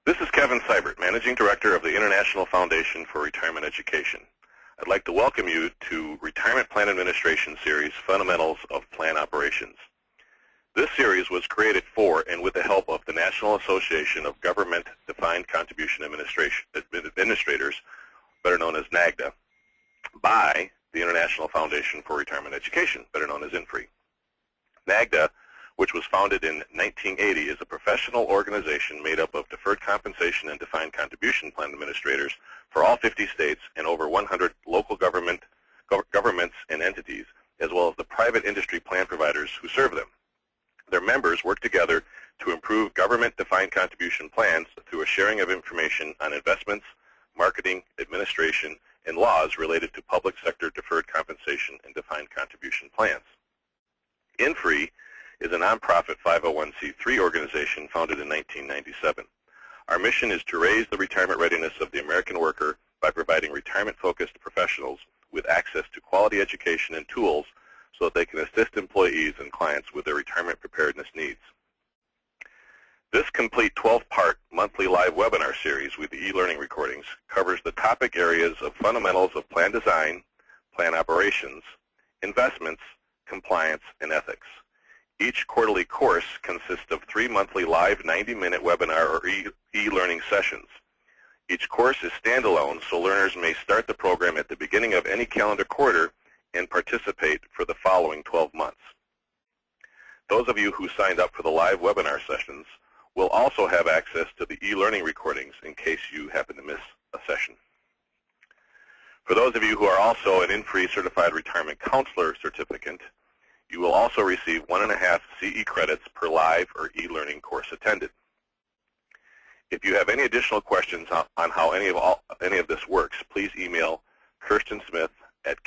This is Kevin Seibert, Managing Director of the International Foundation for Retirement Education. I'd like to welcome you to Retirement Plan Administration Series, Fundamentals of Plan Operations. This series was created for and with the help of the National Association of Government Defined Contribution Administrators, better known as NAGDA, by the International Foundation for Retirement Education, better known as INFRE. NAGDA, which was founded in 1980, is a professional organization made up of deferred compensation and defined contribution plan administrators for all 50 states and over 100 local governments and entities, as well as the private industry plan providers who serve them. Their members work together to improve government-defined contribution plans through a sharing of information on investments, marketing, administration, and laws related to public sector deferred compensation and defined contribution plans. INFRE is a nonprofit 501c3 organization founded in 1997. Our mission is to raise the retirement readiness of the American worker by providing retirement-focused professionals with access to quality education and tools so that they can assist employees and clients with their retirement preparedness needs. This complete 12-part monthly live webinar series with the e-learning recordings covers the topic areas of fundamentals of plan design, plan operations, investments, compliance, and ethics. Each quarterly course consists of 3 monthly live 90-minute webinar or e-learning sessions. Each course is standalone, so learners may start the program at the beginning of any calendar quarter and participate for the following 12 months. Those of you who signed up for the live webinar sessions will also have access to the e-learning recordings in case you happen to miss a session. For those of you who are also an INFRE Certified Retirement Counselor certificate, you will also receive 1.5 CE credits per live or e-learning course attended. If you have any additional questions on how any of this works, please email Kirsten Smith at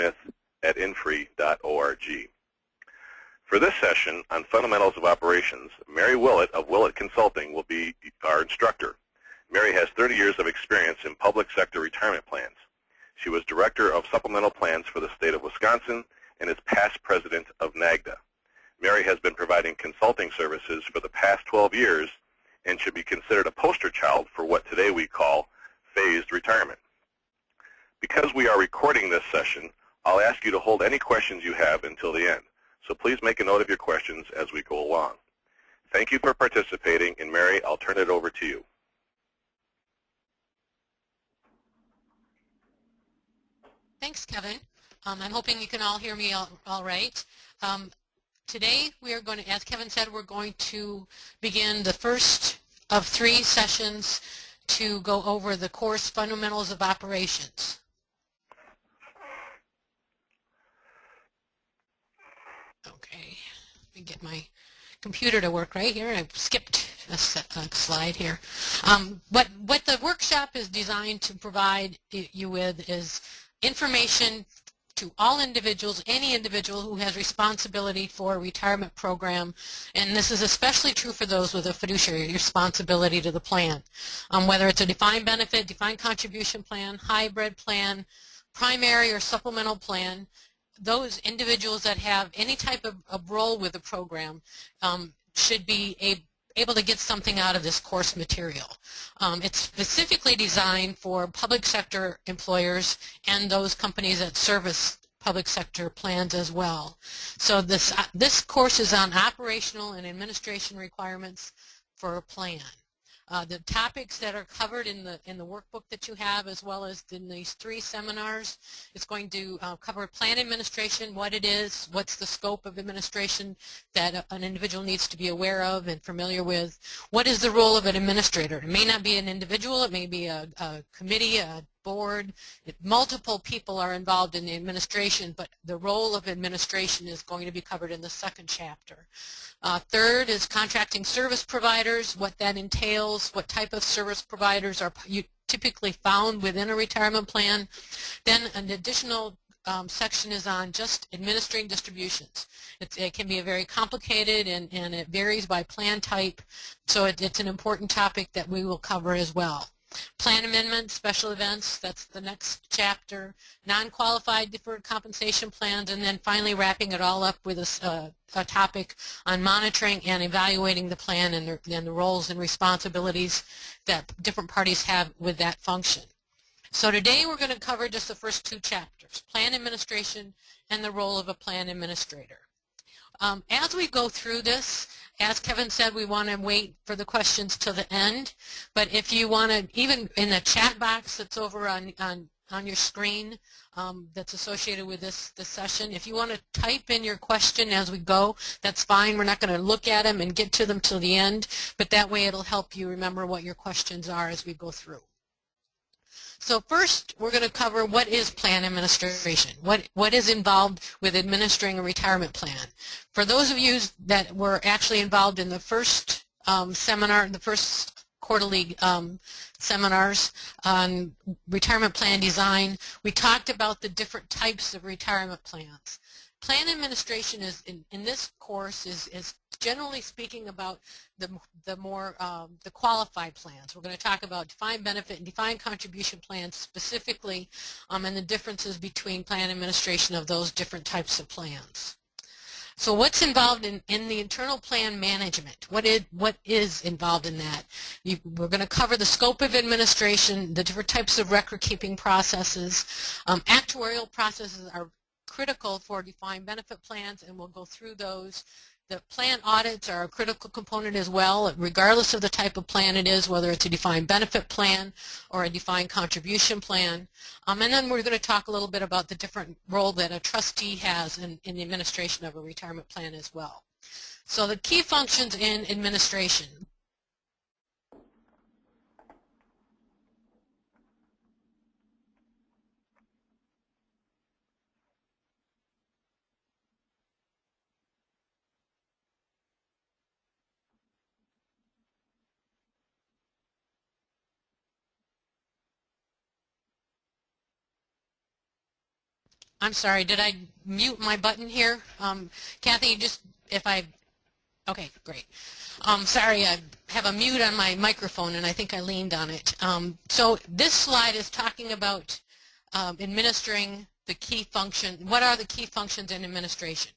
ksmith@infre.org. For this session on Fundamentals of Operations, Mary Willett of Willett Consulting will be our instructor. Mary has 30 years of experience in public sector retirement plans. She was Director of Supplemental Plans for the state of Wisconsin and is past president of NAGDA. Mary has been providing consulting services for the past 12 years and should be considered a poster child for what today we call phased retirement. Because we are recording this session, I'll ask you to hold any questions you have until the end. So please make a note of your questions as we go along. Thank you for participating, and Mary, I'll turn it over to you. Thanks, Kevin. I'm hoping you can all hear me all right. Today we are going to, as Kevin said, we're going to begin the first of 3 sessions to go over the course Fundamentals of Operations. Okay, let me get my computer to work right here. I've skipped a slide here. What the workshop is designed to provide you with is information to all individuals, any individual who has responsibility for a retirement program, and this is especially true for those with a fiduciary responsibility to the plan. Whether it's a defined benefit, defined contribution plan, hybrid plan, primary or supplemental plan, those individuals that have any type of role with the program should be able to get something out of this course material. It's specifically designed for public sector employers and those companies that service public sector plans as well. So this course is on operational and administration requirements for a plan. The topics that are covered in the workbook that you have, as well as in these 3 seminars, it's going to cover plan administration, what it is, what's the scope of administration that an individual needs to be aware of and familiar with. What is the role of an administrator? It may not be an individual, it may be a committee, a board. Multiple people are involved in the administration, but the role of administration is going to be covered in the 2nd chapter. Third is contracting service providers, what that entails, what type of service providers are typically found within a retirement plan. Then an additional section is on just administering distributions. It can be a very complicated and it varies by plan type, so it's an important topic that we will cover as well. Plan amendments, special events, that's the next chapter. Non-qualified deferred compensation plans, and then finally wrapping it all up with a topic on monitoring and evaluating the plan and the roles and responsibilities that different parties have with that function. So today we're going to cover just the first two chapters, plan administration and the role of a plan administrator. As we go through this, as Kevin said, we want to wait for the questions to the end, but if you want to, even in the chat box that's over on your screen that's associated with this session, if you want to type in your question as we go, that's fine. We're not going to look at them and get to them till the end, but that way it'll help you remember what your questions are as we go through. So first, we're going to cover what is plan administration, what is involved with administering a retirement plan. For those of you that were actually involved in the first seminar, the first quarterly seminars on retirement plan design, we talked about the different types of retirement plans. Plan administration is in this course is generally speaking about the qualified plans. We're going to talk about defined benefit and defined contribution plans specifically, and the differences between plan administration of those different types of plans. So what's involved in the internal plan management? What is involved in that? We're going to cover the scope of administration, the different types of record-keeping processes. Actuarial processes are critical for defined benefit plans, and we'll go through those. The plan audits are a critical component as well, regardless of the type of plan it is, whether it's a defined benefit plan or a defined contribution plan. And then we're going to talk a little bit about the different role that a trustee has in the administration of a retirement plan as well. So the key functions in administration. I'm sorry, did I mute my button here? Kathy, okay, great. Sorry, I have a mute on my microphone and I think I leaned on it. So this slide is talking about administering the key function. What are the key functions in administration?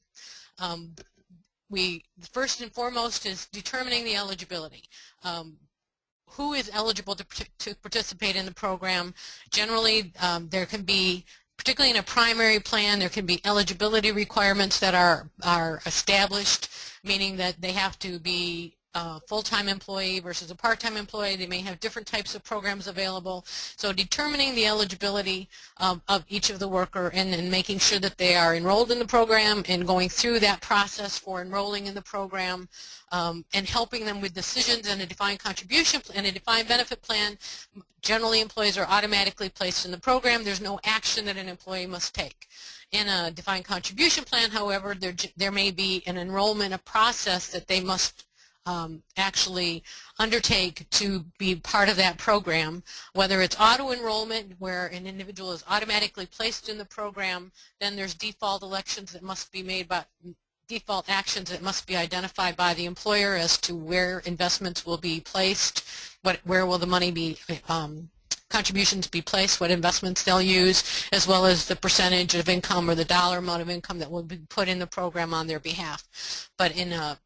First and foremost is determining the eligibility. Who is eligible to participate in the program? Generally, there can be, particularly in a primary plan, there can be eligibility requirements that are established, meaning that they have to be a full-time employee versus a part-time employee. They may have different types of programs available. So determining the eligibility of each of the worker and making sure that they are enrolled in the program and going through that process for enrolling in the program, and helping them with decisions in a defined contribution and a defined benefit plan. Generally, employees are automatically placed in the program. There's no action that an employee must take. In a defined contribution plan, however, there may be an enrollment, a process that they must actually undertake to be part of that program, whether it's auto-enrollment where an individual is automatically placed in the program, then there's default elections that must be made by default actions that must be identified by the employer as to where investments will be placed, where will the money be, contributions be placed, what investments they'll use, as well as the percentage of income or the dollar amount of income that will be put in the program on their behalf. But in a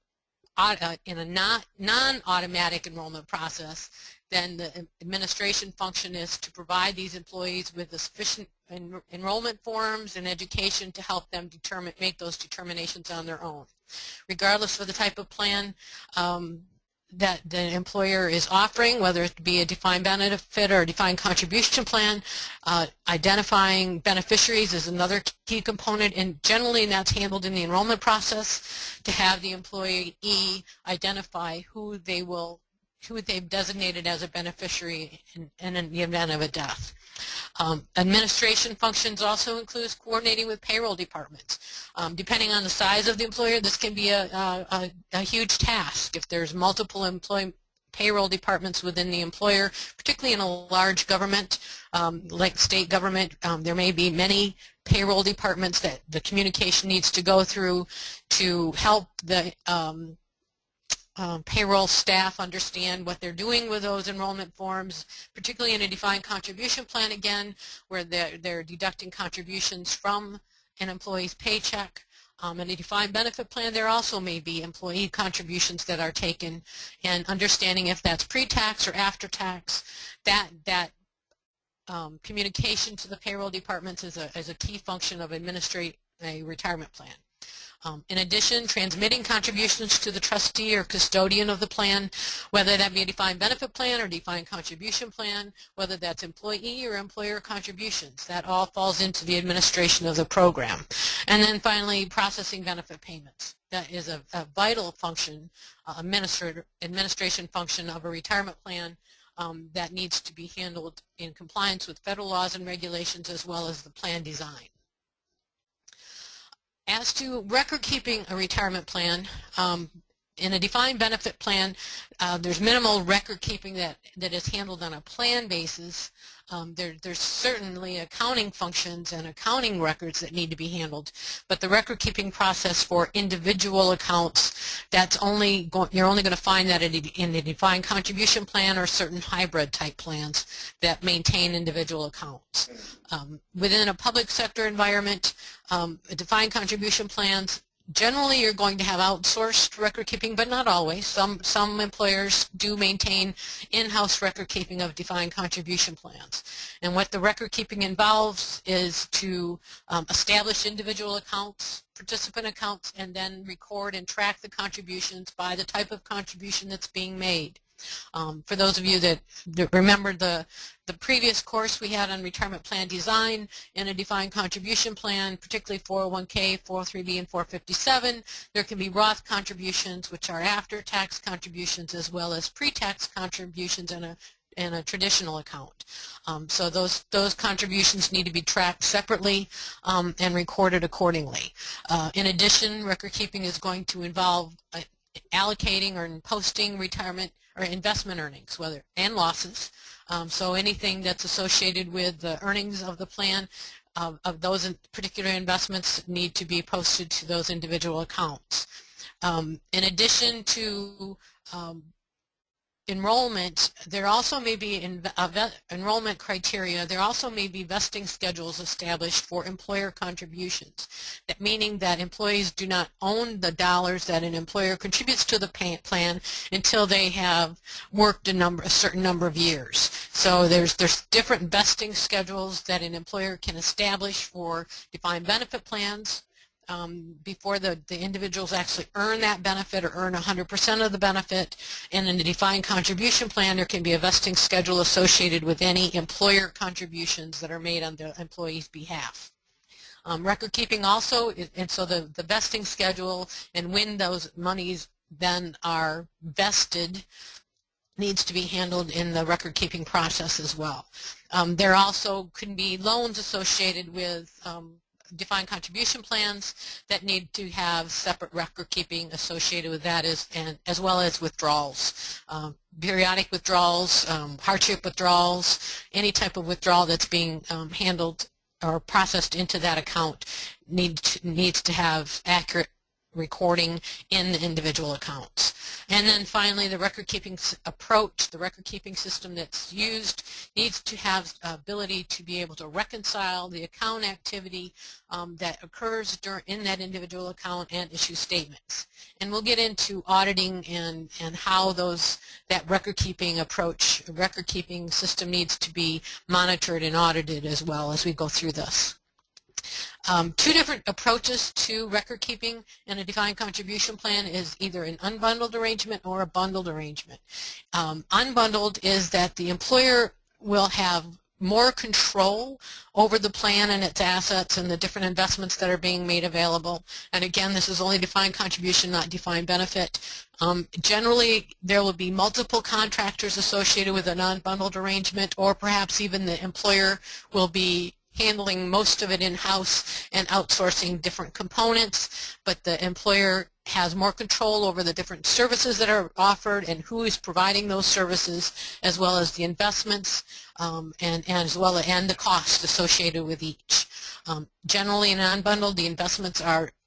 non-automatic enrollment process, then the administration function is to provide these employees with the sufficient enrollment forms and education to help them make those determinations on their own. Regardless of the type of plan that the employer is offering, whether it be a defined benefit or a defined contribution plan, identifying beneficiaries is another key component, and generally that's handled in the enrollment process to have the employee identify who they've designated as a beneficiary in the event of a death. Administration functions also includes coordinating with payroll departments. Depending on the size of the employer, this can be a huge task. If there's multiple payroll departments within the employer, particularly in a large government like state government, there may be many payroll departments that the communication needs to go through to help the payroll staff understand what they're doing with those enrollment forms, particularly in a defined contribution plan, again, where they're deducting contributions from an employee's paycheck. In a defined benefit plan, there also may be employee contributions that are taken, and understanding if that's pre-tax or after-tax, that communication to the payroll departments is a key function of administrating a retirement plan. In addition, transmitting contributions to the trustee or custodian of the plan, whether that be a defined benefit plan or defined contribution plan, whether that's employee or employer contributions, that all falls into the administration of the program. And then finally, processing benefit payments. That is a vital function, administration function of a retirement plan that needs to be handled in compliance with federal laws and regulations as well as the plan design. As to record-keeping a retirement plan, in a defined benefit plan, there's minimal record-keeping that is handled on a plan basis. There's certainly accounting functions and accounting records that need to be handled, but the record-keeping process for individual accounts, you're only going to find that in a defined contribution plan or certain hybrid-type plans that maintain individual accounts. Within a public sector environment, defined contribution plans, generally you're going to have outsourced record keeping, but not always. Some employers do maintain in-house record keeping of defined contribution plans. And what the record keeping involves is to establish individual accounts, participant accounts, and then record and track the contributions by the type of contribution that's being made. For those of you that remember the previous course we had on retirement plan design, in a defined contribution plan, particularly 401k, 403b, and 457, there can be Roth contributions, which are after-tax contributions, as well as pre-tax contributions in a traditional account. So those contributions need to be tracked separately and recorded accordingly. In addition, record keeping is going to involve allocating or posting retirement or investment earnings, and losses. So anything that's associated with the earnings of the plan of those particular investments need to be posted to those individual accounts. In addition to enrollment, there also may be enrollment criteria. There also may be vesting schedules established for employer contributions, meaning that employees do not own the dollars that an employer contributes to the plan until they have worked a certain number of years. So there's different vesting schedules that an employer can establish for defined benefit plans before the individuals actually earn that benefit or earn 100% of the benefit. And in the defined contribution plan, there can be a vesting schedule associated with any employer contributions that are made on the employee's behalf. Record keeping also, and so the vesting schedule and when those monies then are vested needs to be handled in the record keeping process as well. There also can be loans associated with defined contribution plans that need to have separate record keeping associated with that, as well as withdrawals. Periodic withdrawals, hardship withdrawals, any type of withdrawal that's being handled or processed into that account needs to have accurate recording in the individual accounts. And then finally, the record-keeping approach, the record-keeping system that's used needs to have ability to be able to reconcile the account activity that occurs in that individual account and issue statements. And we'll get into auditing and how that record-keeping approach, record-keeping system needs to be monitored and audited as well as we go through this. Two different approaches to record keeping in a defined contribution plan is either an unbundled arrangement or a bundled arrangement. Unbundled is that the employer will have more control over the plan and its assets and the different investments that are being made available. And again, this is only defined contribution, not defined benefit. Generally, there will be multiple contractors associated with an unbundled arrangement, or perhaps even the employer will be handling most of it in-house and outsourcing different components, but the employer has more control over the different services that are offered and who is providing those services, as well as the investments and the cost associated with each. Generally, in unbundled, the investments are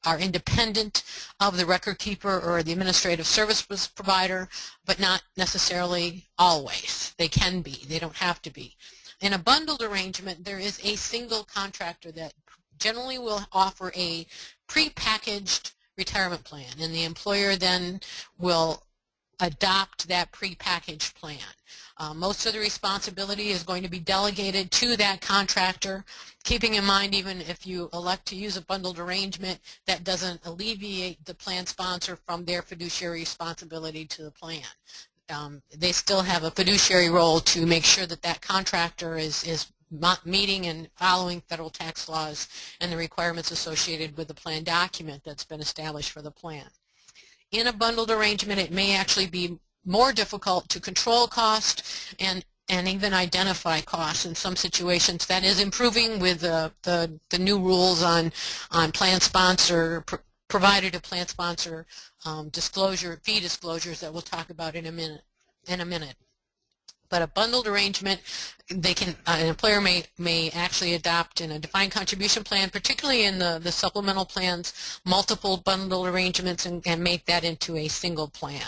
are independent of the record keeper or the administrative service provider, but not necessarily always. They can be. They don't have to be. In a bundled arrangement, there is a single contractor that generally will offer a prepackaged retirement plan, and the employer then will adopt that prepackaged plan. Most of the responsibility is going to be delegated to that contractor, keeping in mind even if you elect to use a bundled arrangement, that doesn't alleviate the plan sponsor from their fiduciary responsibility to the plan. They still have a fiduciary role to make sure that that contractor is meeting and following federal tax laws and the requirements associated with the plan document that's been established for the plan. In a bundled arrangement, it may actually be more difficult to control cost and even identify costs in some situations. That is improving with the new rules on plan sponsor, provided a plan sponsor fee disclosures that we'll talk about in a minute. But a bundled arrangement, an employer may actually adopt in a defined contribution plan, particularly in the supplemental plans, multiple bundled arrangements and make that into a single plan.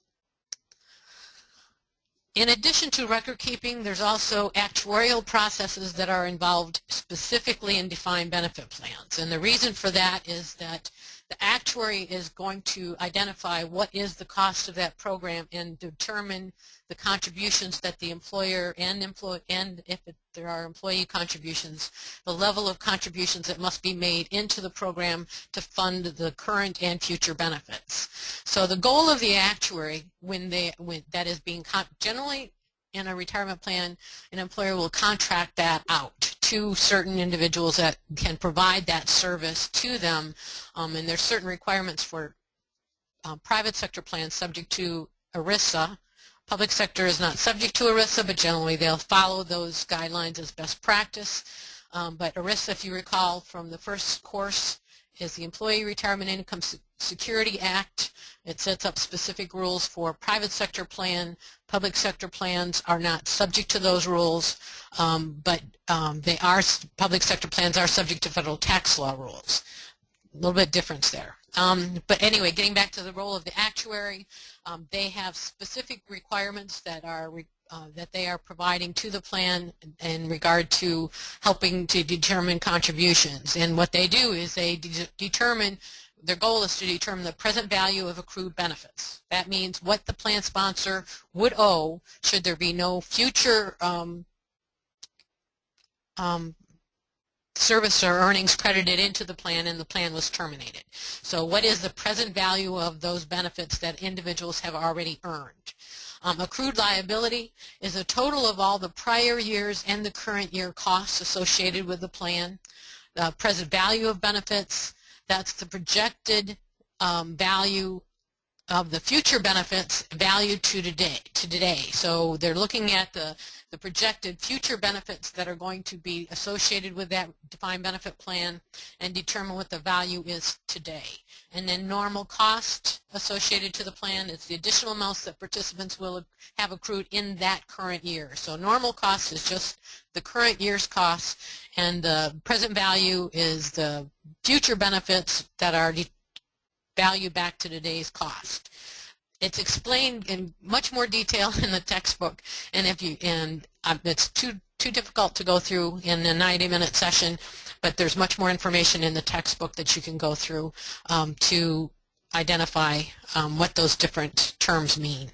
In addition to record keeping, there's also actuarial processes that are involved specifically in defined benefit plans. And the reason for that is that the actuary is going to identify what is the cost of that program and determine the contributions that the employer and if there are employee contributions, the level of contributions that must be made into the program to fund the current and future benefits. So the goal of the actuary, that is being generally in a retirement plan, an employer will contract that out to certain individuals that can provide that service to them, and there's certain requirements for private sector plans subject to ERISA. Public sector is not subject to ERISA, but generally they'll follow those guidelines as best practice. But ERISA, if you recall from the first course, is the Employee Retirement Income Security Act. It sets up specific rules for private sector plan. Public sector plans are not subject to those rules, but public sector plans are subject to federal tax law rules. A little bit difference there. But anyway, getting back to the role of the actuary, they have specific requirements that they are providing to the plan in regard to helping to determine contributions. And what they do is they determine, their goal is to determine the present value of accrued benefits. That means what the plan sponsor would owe should there be no future service or earnings credited into the plan and the plan was terminated. So what is the present value of those benefits that individuals have already earned? Accrued liability is a total of all the prior years and the current year costs associated with the plan. The present value of benefits, that's the projected value of the future benefits valued to today. So they're looking at the projected future benefits that are going to be associated with that defined benefit plan and determine what the value is today. And then normal cost associated to the plan is the additional amounts that participants will have accrued in that current year. So normal cost is just the current year's cost, and the present value is the future benefits that are valued back to today's cost. It's explained in much more detail in the textbook, and it's too difficult to go through in a 90-minute session, but there's much more information in the textbook that you can go through to identify what those different terms mean.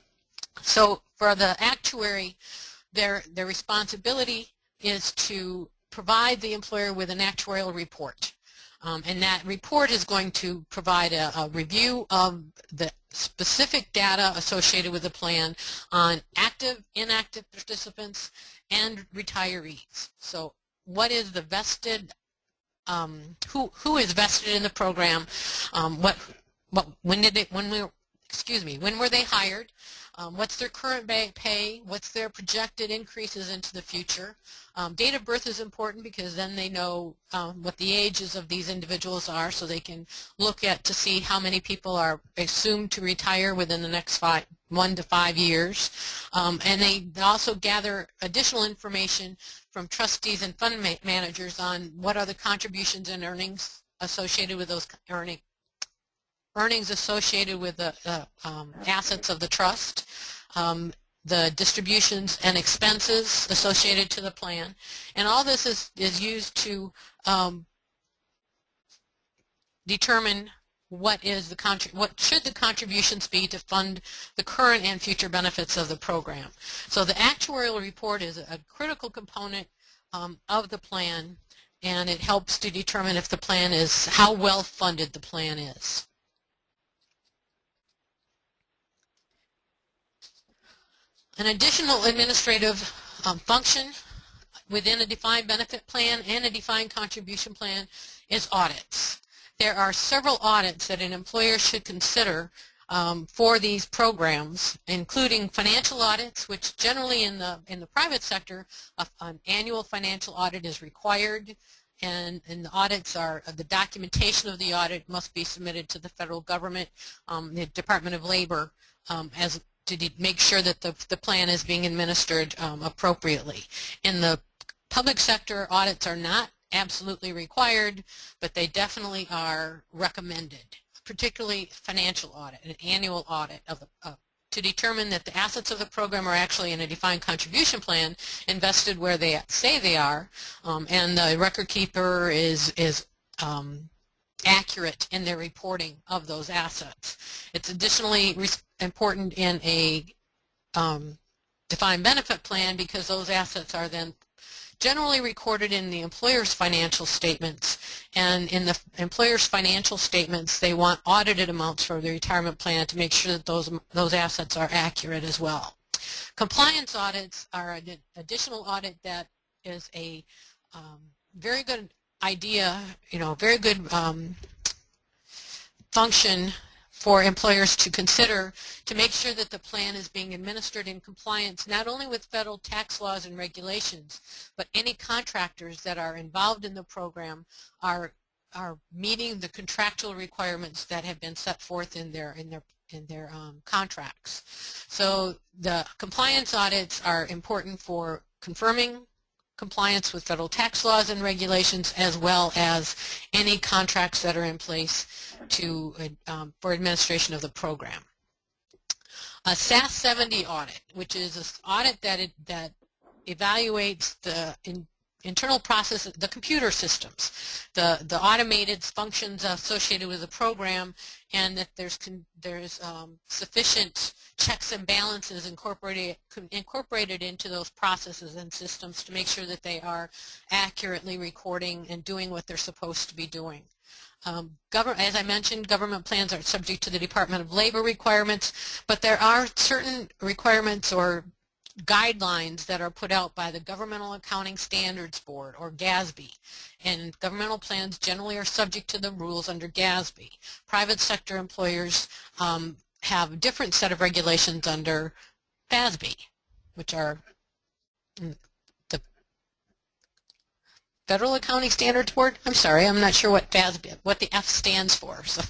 So for the actuary, their responsibility is to provide the employer with an actuarial report. And that report is going to provide a review of the specific data associated with the plan on active, inactive participants, and retirees. So what is the vested, who is vested in the program, when were they hired, what's their current pay, what's their projected increases into the future. Date of birth is important because then they know what the ages of these individuals are, so they can look at to see how many people are assumed to retire within the next 1 to 5 years. And they also gather additional information from trustees and fund managers on what are the contributions and earnings associated with those earnings associated with the assets of the trust, the distributions and expenses associated to the plan, and all this is used to determine what should the contributions be to fund the current and future benefits of the program. So the actuarial report is a critical component of the plan, and it helps to determine if the plan is, how well funded the plan is. An additional administrative function within a defined benefit plan and a defined contribution plan is audits. There are several audits that an employer should consider for these programs, including financial audits, which generally in the private sector, an annual financial audit is required, and the audits are, the documentation of the audit must be submitted to the federal government, the Department of Labor, as to make sure that the plan is being administered appropriately. In the public sector, audits are not absolutely required, but they definitely are recommended, particularly financial audit, an annual audit of to determine that the assets of the program are actually in a defined contribution plan invested where they say they are, and the record keeper is accurate in their reporting of those assets. It's additionally important in a defined benefit plan because those assets are then generally recorded in the employer's financial statements, and in the employer's financial statements they want audited amounts for the retirement plan to make sure that those assets are accurate as well. Compliance audits are an additional audit that is a very good idea, very good function for employers to consider to make sure that the plan is being administered in compliance not only with federal tax laws and regulations, but any contractors that are involved in the program are meeting the contractual requirements that have been set forth in their contracts. So the compliance audits are important for confirming compliance with federal tax laws and regulations, as well as any contracts that are in place for administration of the program. A SAS 70 audit, which is an audit that evaluates the internal process, the computer systems, the automated functions associated with the program, and that there's sufficient checks and balances incorporated into those processes and systems to make sure that they are accurately recording and doing what they're supposed to be doing. As I mentioned, government plans are subject to the Department of Labor requirements, but there are certain requirements or guidelines that are put out by the Governmental Accounting Standards Board, or GASB, and governmental plans generally are subject to the rules under GASB. Private sector employers have a different set of regulations under FASB, which are the Federal Accounting Standards Board. I'm sorry, I'm not sure what FASB, what the F stands for. So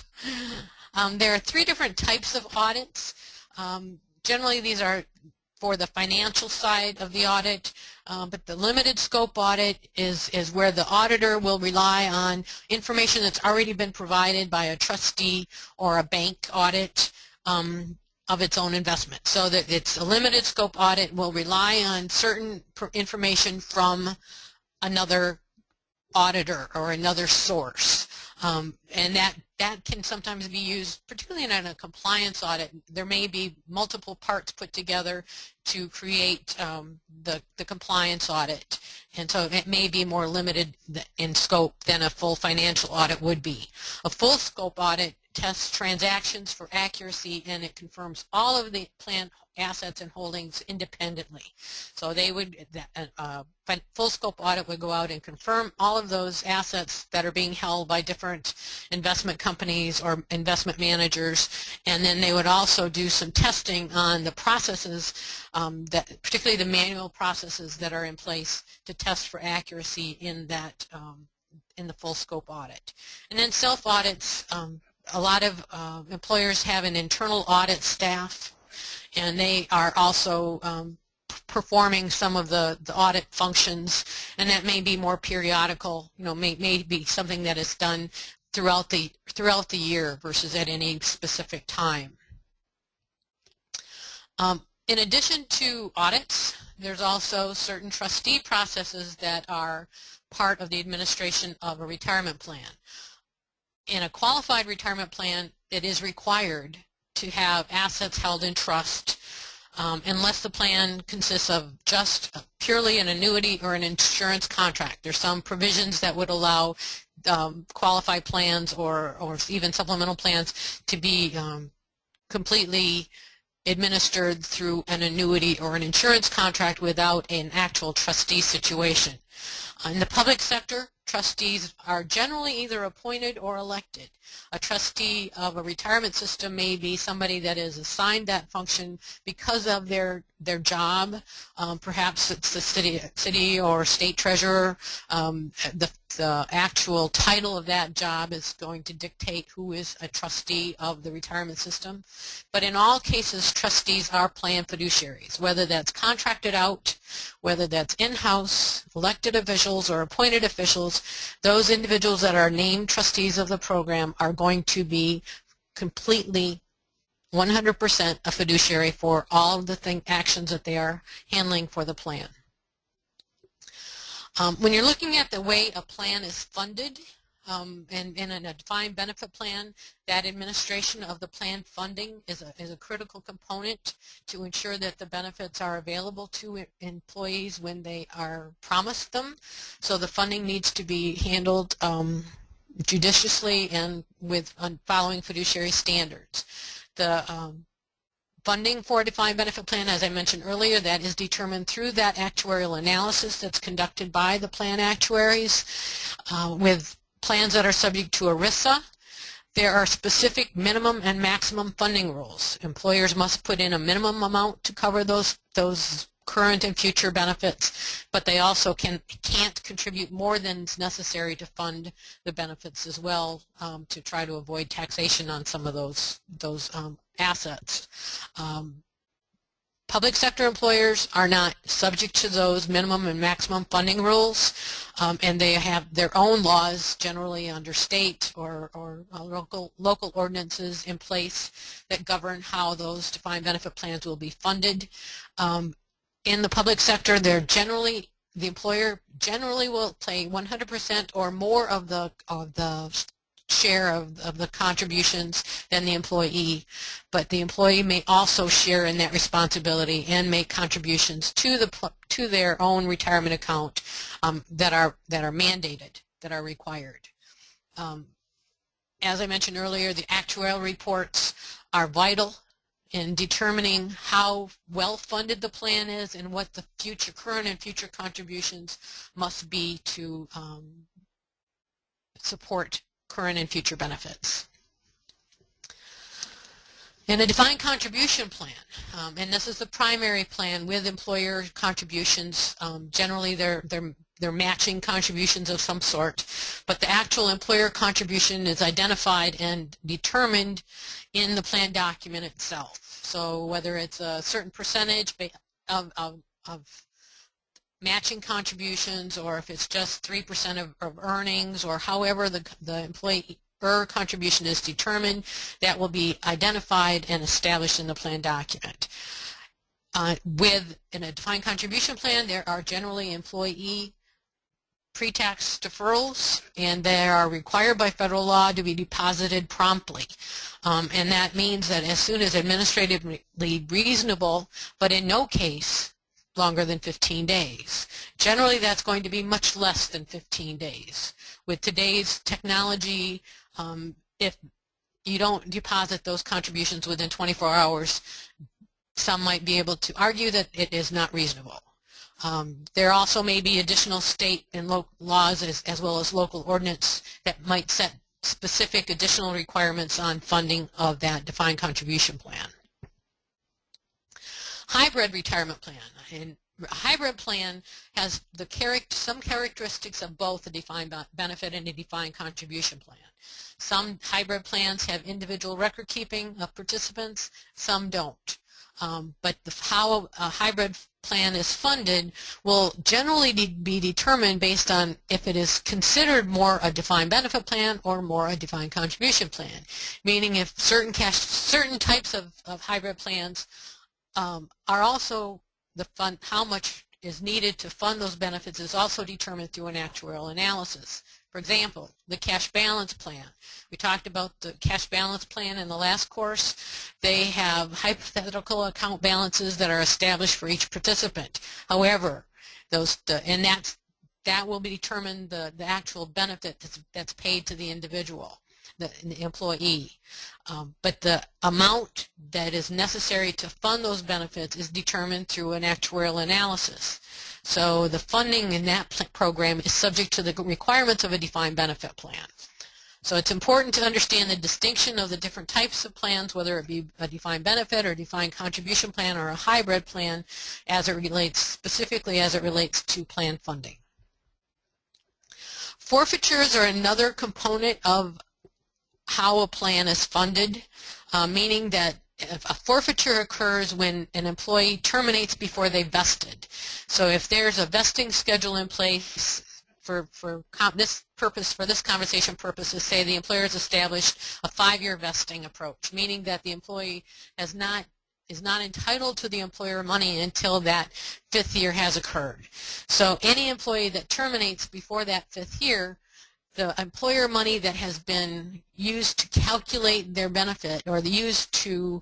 there are three different types of audits. Generally, these are for the financial side of the audit, but the limited scope audit is where the auditor will rely on information that's already been provided by a trustee or a bank audit of its own investment. So that it's a limited scope audit will rely on certain information from another auditor or another source. And that can sometimes be used, particularly in a compliance audit. There may be multiple parts put together to create the compliance audit, and so it may be more limited in scope than a full financial audit would be. A full scope audit tests transactions for accuracy, and it confirms all of the plan assets and holdings independently. So they would, full scope audit would go out and confirm all of those assets that are being held by different investment companies or investment managers, and then they would also do some testing on the processes, that particularly the manual processes that are in place to test for accuracy in that in the full scope audit. And then self audits. A lot of employers have an internal audit staff, and they are also performing some of the audit functions, and that may be more periodical, may be something that is done throughout the year versus at any specific time. In addition to audits, there's also certain trustee processes that are part of the administration of a retirement plan. In a qualified retirement plan, it is required to have assets held in trust unless the plan consists of just purely an annuity or an insurance contract. There's some provisions that would allow qualified plans or even supplemental plans to be completely administered through an annuity or an insurance contract without an actual trustee situation. In the public sector, trustees are generally either appointed or elected. A trustee of a retirement system may be somebody that is assigned that function because of their job. Perhaps it's the city or state treasurer. The actual title of that job is going to dictate who is a trustee of the retirement system. But in all cases, trustees are plan fiduciaries, whether that's contracted out, whether that's in-house, elected officials, or appointed officials. Those individuals that are named trustees of the program are going to be completely 100% a fiduciary for all of the actions that they are handling for the plan. When you're looking at the way a plan is funded, and in a defined benefit plan, that administration of the plan funding is a critical component to ensure that the benefits are available to employees when they are promised them. So the funding needs to be handled judiciously and with following fiduciary standards. The funding for a defined benefit plan, as I mentioned earlier, that is determined through that actuarial analysis that's conducted by the plan actuaries. With plans that are subject to ERISA, there are specific minimum and maximum funding rules. Employers must put in a minimum amount to cover those current and future benefits, but they also can't contribute more than is necessary to fund the benefits as well, to try to avoid taxation on some of those assets. Public sector employers are not subject to those minimum and maximum funding rules, and they have their own laws generally under state or local ordinances in place that govern how those defined benefit plans will be funded. In the public sector, the employer generally will pay 100% or more of the share of the contributions than the employee, but the employee may also share in that responsibility and make contributions to their own retirement account that are mandated, that are required. As I mentioned earlier, the actuarial reports are vital in determining how well funded the plan is and what the current and future contributions must be to support current and future benefits. In a defined contribution plan, and this is the primary plan with employer contributions, generally they're matching contributions of some sort, but the actual employer contribution is identified and determined in the plan document itself. So whether it's a certain percentage of matching contributions, or if it's just 3% of earnings, or however the employer contribution is determined, that will be identified and established in the plan document. In a defined contribution plan, there are generally employee pre-tax deferrals, and they are required by federal law to be deposited promptly. And that means that as soon as administratively reasonable, but in no case longer than 15 days. Generally, that's going to be much less than 15 days. With today's technology, if you don't deposit those contributions within 24 hours, some might be able to argue that it is not reasonable. There also may be additional state and local laws as well as local ordinance that might set specific additional requirements on funding of that defined contribution plan. Hybrid retirement plan. And a hybrid plan has some characteristics of both a defined benefit and a defined contribution plan. Some hybrid plans have individual record keeping of participants, some don't. But how a hybrid plan is funded will generally be determined based on if it is considered more a defined benefit plan or more a defined contribution plan. Meaning if certain types of hybrid plans are also how much is needed to fund those benefits is also determined through an actuarial analysis. For example, the cash balance plan. We talked about the cash balance plan in the last course. They have hypothetical account balances that are established for each participant. However, that will determine the actual benefit that's paid to the individual, the employee. But the amount that is necessary to fund those benefits is determined through an actuarial analysis. So the funding in that program is subject to the requirements of a defined benefit plan. So it's important to understand the distinction of the different types of plans, whether it be a defined benefit or defined contribution plan or a hybrid plan, specifically as it relates to plan funding. Forfeitures are another component of how a plan is funded, meaning that if a forfeiture occurs when an employee terminates before they vested. So if there's a vesting schedule in place for this conversation purposes, say the employer has established a 5-year vesting approach, meaning that the employee is not entitled to the employer money until that 5th year has occurred. So any employee that terminates before that 5th year, the employer money that has been used to calculate their benefit or used to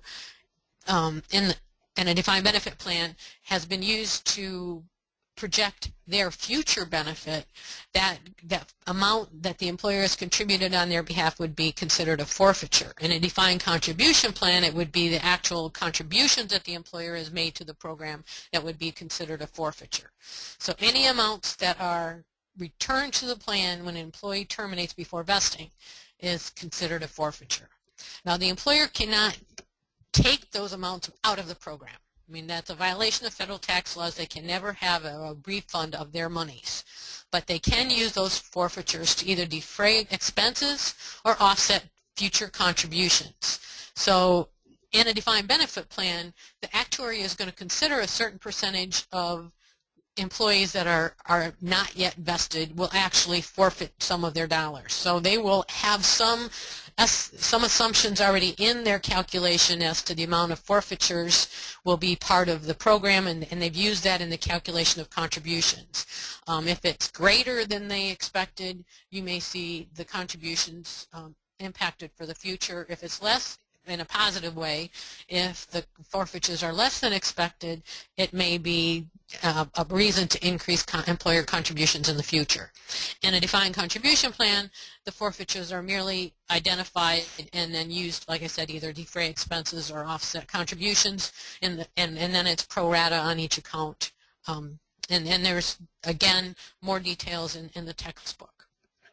in a defined benefit plan has been used to project their future benefit. That amount that the employer has contributed on their behalf would be considered a forfeiture. In a defined contribution plan, it would be the actual contributions that the employer has made to the program that would be considered a forfeiture. So any amounts that are returned to the plan when an employee terminates before vesting is considered a forfeiture. Now the employer cannot take those amounts out of the program. I mean, that's a violation of federal tax laws. They can never have a refund of their monies. But they can use those forfeitures to either defray expenses or offset future contributions. So in a defined benefit plan, the actuary is going to consider a certain percentage of employees that are not yet vested will actually forfeit some of their dollars. So they will have some assumptions already in their calculation as to the amount of forfeitures will be part of the program, and they've used that in the calculation of contributions. If it's greater than they expected, you may see the contributions impacted for the future. If it's less, in a positive way, if the forfeitures are less than expected, it may be a reason to increase employer contributions in the future. In a defined contribution plan, the forfeitures are merely identified and then used, like I said, either defray expenses or offset contributions, and then it's pro rata on each account. And there's, again, more details in the textbook.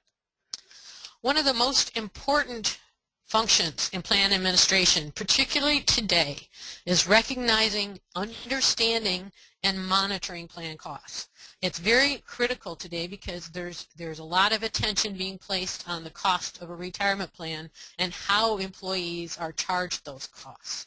One of the most important functions in plan administration, particularly today, is recognizing, understanding, and monitoring plan costs. It's very critical today because there's a lot of attention being placed on the cost of a retirement plan and how employees are charged those costs.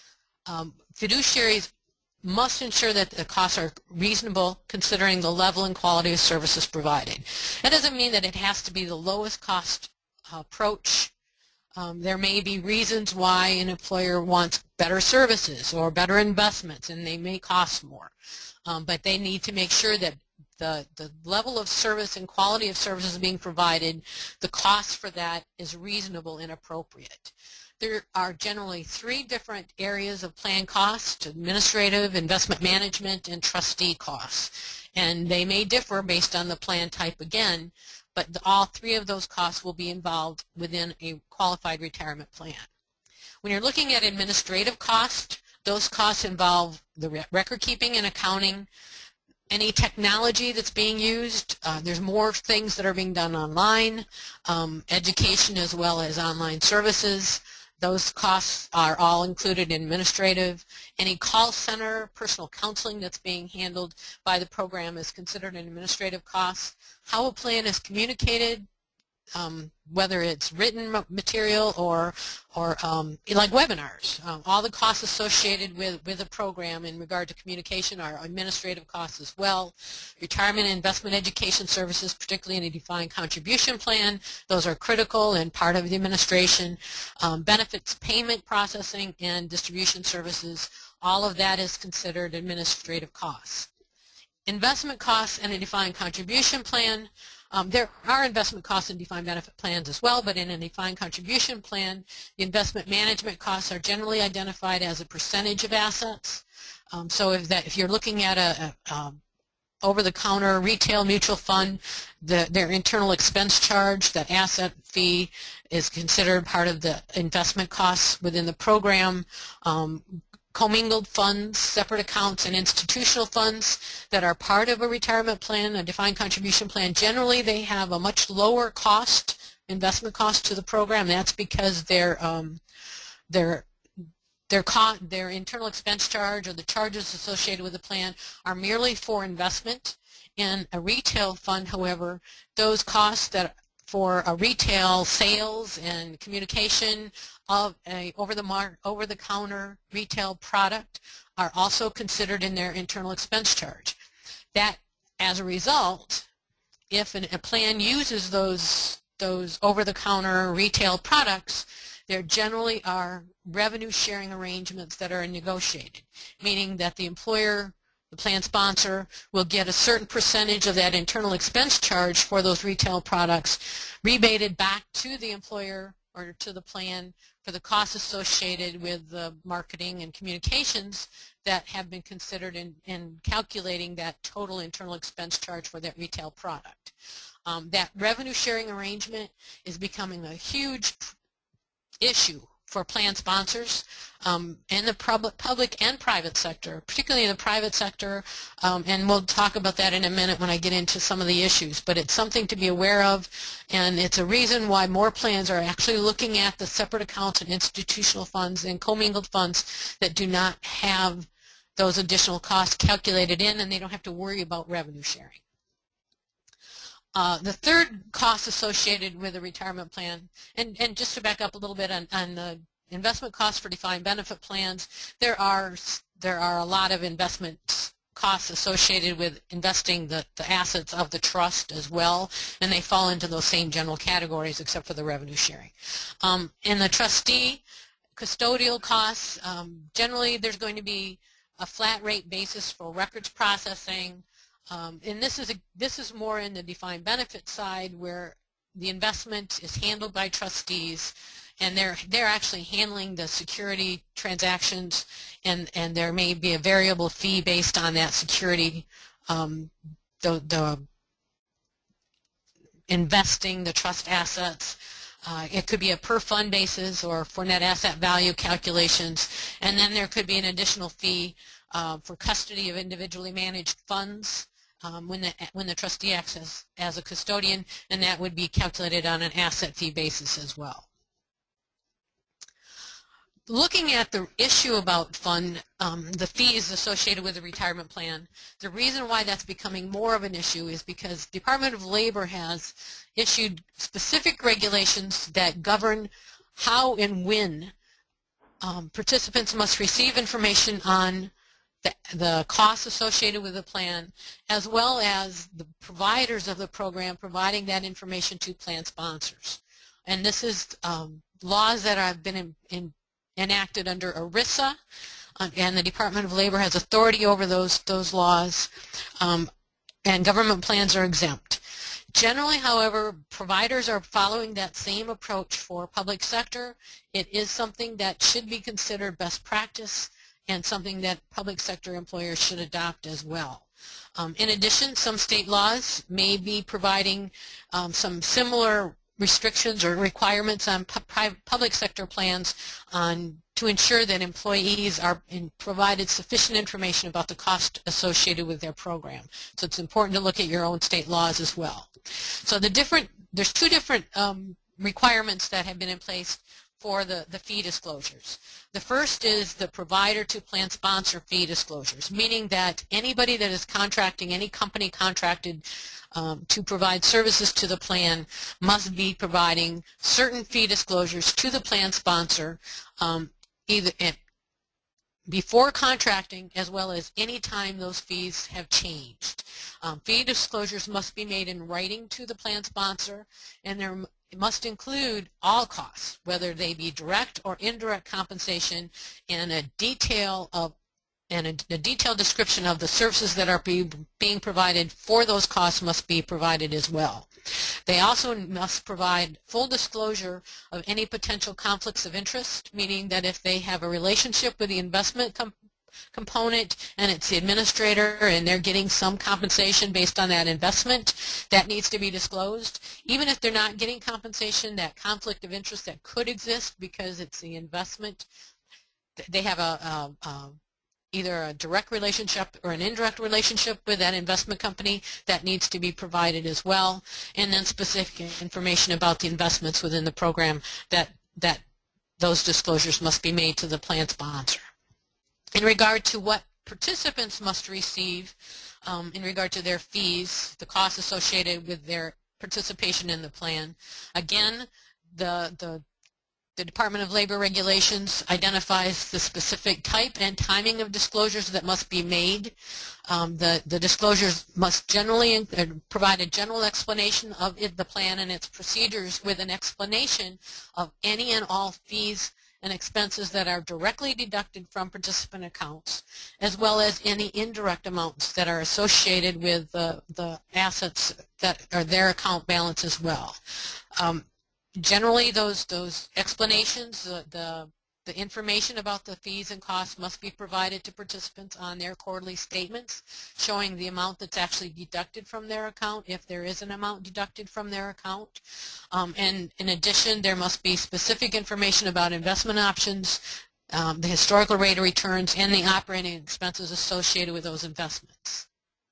Fiduciaries must ensure that the costs are reasonable considering the level and quality of services provided. That doesn't mean that it has to be the lowest cost approach. There may be reasons why an employer wants better services or better investments, and they may cost more. But they need to make sure that the level of service and quality of services being provided, the cost for that is reasonable and appropriate. There are generally 3 different areas of plan costs: administrative, investment management, and trustee costs. And they may differ based on the plan type again, but all 3 of those costs will be involved within a qualified retirement plan. When you're looking at administrative costs, those costs involve the record keeping and accounting, any technology that's being used. There's more things that are being done online, education as well as online services. Those costs are all included in administrative. Any call center, personal counseling that's being handled by the program is considered an administrative cost. How a plan is communicated whether it's written material or like webinars. All the costs associated with a program in regard to communication are administrative costs as well. Retirement and investment education services, particularly in a defined contribution plan, those are critical and part of the administration. Benefits payment processing and distribution services, all of that is considered administrative costs. Investment costs in a defined contribution plan. There are investment costs in defined benefit plans as well, but in a defined contribution plan, the investment management costs are generally identified as a percentage of assets. So if you're looking at a over-the-counter retail mutual fund, their internal expense charge, that asset fee, is considered part of the investment costs within the program. Commingled funds, separate accounts, and institutional funds that are part of a retirement plan, a defined contribution plan, generally they have a much lower cost, investment cost to the program. That's because their internal expense charge or the charges associated with the plan are merely for investment. In a retail fund, however, those costs that for a retail sales and communication of a over-the-counter retail product are also considered in their internal expense charge. That, as a result, if a plan uses those over-the-counter retail products, there generally are revenue sharing arrangements that are negotiated, meaning that the employer, the plan sponsor, will get a certain percentage of that internal expense charge for those retail products rebated back to the employer or to the plan for the costs associated with the marketing and communications that have been considered in calculating that total internal expense charge for that retail product. That revenue sharing arrangement is becoming a huge issue for plan sponsors in the public and private sector, particularly in the private sector, and we'll talk about that in a minute when I get into some of the issues, but it's something to be aware of, and it's a reason why more plans are actually looking at the separate accounts and institutional funds and commingled funds that do not have those additional costs calculated in, and they don't have to worry about revenue sharing. The third cost associated with a retirement plan, and just to back up a little bit on the investment costs for defined benefit plans, there are a lot of investment costs associated with investing the assets of the trust as well, and they fall into those same general categories except for the revenue sharing. In the trustee custodial costs, generally there's going to be a flat rate basis for records processing. And this is more in the defined benefit side where the investment is handled by trustees, and they're actually handling the security transactions, and there may be a variable fee based on that security, the investing the trust assets. It could be a per fund basis or for net asset value calculations, and then there could be an additional fee for custody of individually managed funds. When the trustee acts as a custodian, and that would be calculated on an asset fee basis as well. Looking at the issue about the fees associated with the retirement plan, the reason why that's becoming more of an issue is because the Department of Labor has issued specific regulations that govern how and when participants must receive information on the costs associated with the plan, as well as the providers of the program providing that information to plan sponsors. And this is laws that have been enacted under ERISA, and the Department of Labor has authority over those laws, and government plans are exempt. Generally, however, providers are following that same approach for public sector. It is something that should be considered best practice and something that public sector employers should adopt as well. In addition, some state laws may be providing some similar restrictions or requirements on public sector plans to ensure that employees are provided sufficient information about the cost associated with their program. So it's important to look at your own state laws as well. So there's two different requirements that have been in place for the fee disclosures. The first is the provider to plan sponsor fee disclosures, meaning that anybody that is contracting, any company contracted to provide services to the plan must be providing certain fee disclosures to the plan sponsor either before contracting as well as any time those fees have changed. Fee disclosures must be made in writing to the plan sponsor, and it must include all costs, whether they be direct or indirect compensation, and a detailed description of the services that are being provided for those costs must be provided as well. They also must provide full disclosure of any potential conflicts of interest, meaning that if they have a relationship with the investment component and it's the administrator and they're getting some compensation based on that investment, that needs to be disclosed. Even if they're not getting compensation, that conflict of interest that could exist because it's the investment, they have either a direct relationship or an indirect relationship with that investment company, that needs to be provided as well. And then specific information about the investments within the program, that those disclosures must be made to the plan sponsor. In regard to what participants must receive in regard to their fees, the costs associated with their participation in the plan, again, the Department of Labor Regulations identifies the specific type and timing of disclosures that must be made. The disclosures must generally provide a general explanation of the plan and its procedures with an explanation of any and all fees and expenses that are directly deducted from participant accounts, as well as any indirect amounts that are associated with the assets that are their account balance as well. Generally, those explanations, the information about the fees and costs must be provided to participants on their quarterly statements, showing the amount that's actually deducted from their account, if there is an amount deducted from their account. And in addition, there must be specific information about investment options, the historical rate of returns, and the operating expenses associated with those investments.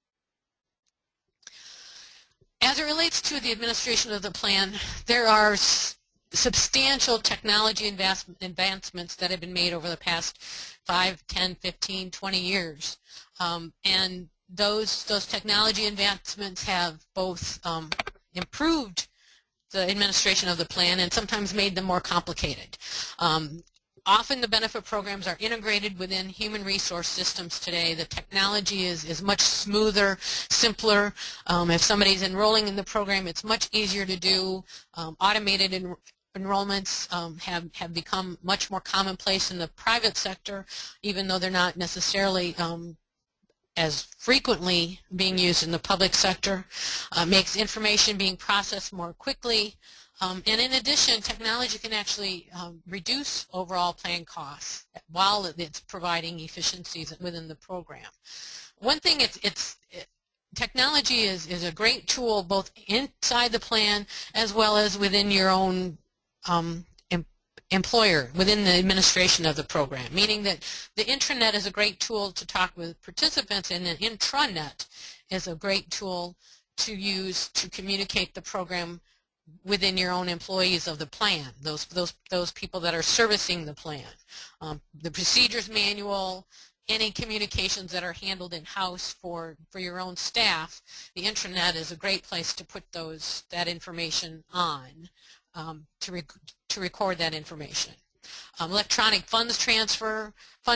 As it relates to the administration of the plan, there are substantial technology advancements that have been made over the past 5, 10, 15, 20 years. And those technology advancements have both improved the administration of the plan and sometimes made them more complicated. Often the benefit programs are integrated within human resource systems today. The technology is much smoother, simpler. If somebody's enrolling in the program, it's much easier to do. Automated enrollments have become much more commonplace in the private sector, even though they're not necessarily as frequently being used in the public sector. Makes information being processed more quickly. And in addition, technology can actually reduce overall plan costs while it's providing efficiencies within the program. One thing, technology is a great tool both inside the plan as well as within your own employer, within the administration of the program, meaning that the intranet is a great tool to talk with participants, and the intranet is a great tool to use to communicate the program within your own employees of the plan, those people that are servicing the plan. The procedures manual, any communications that are handled in-house for your own staff, the intranet is a great place to put that information on, to record that information. Electronic funds transfer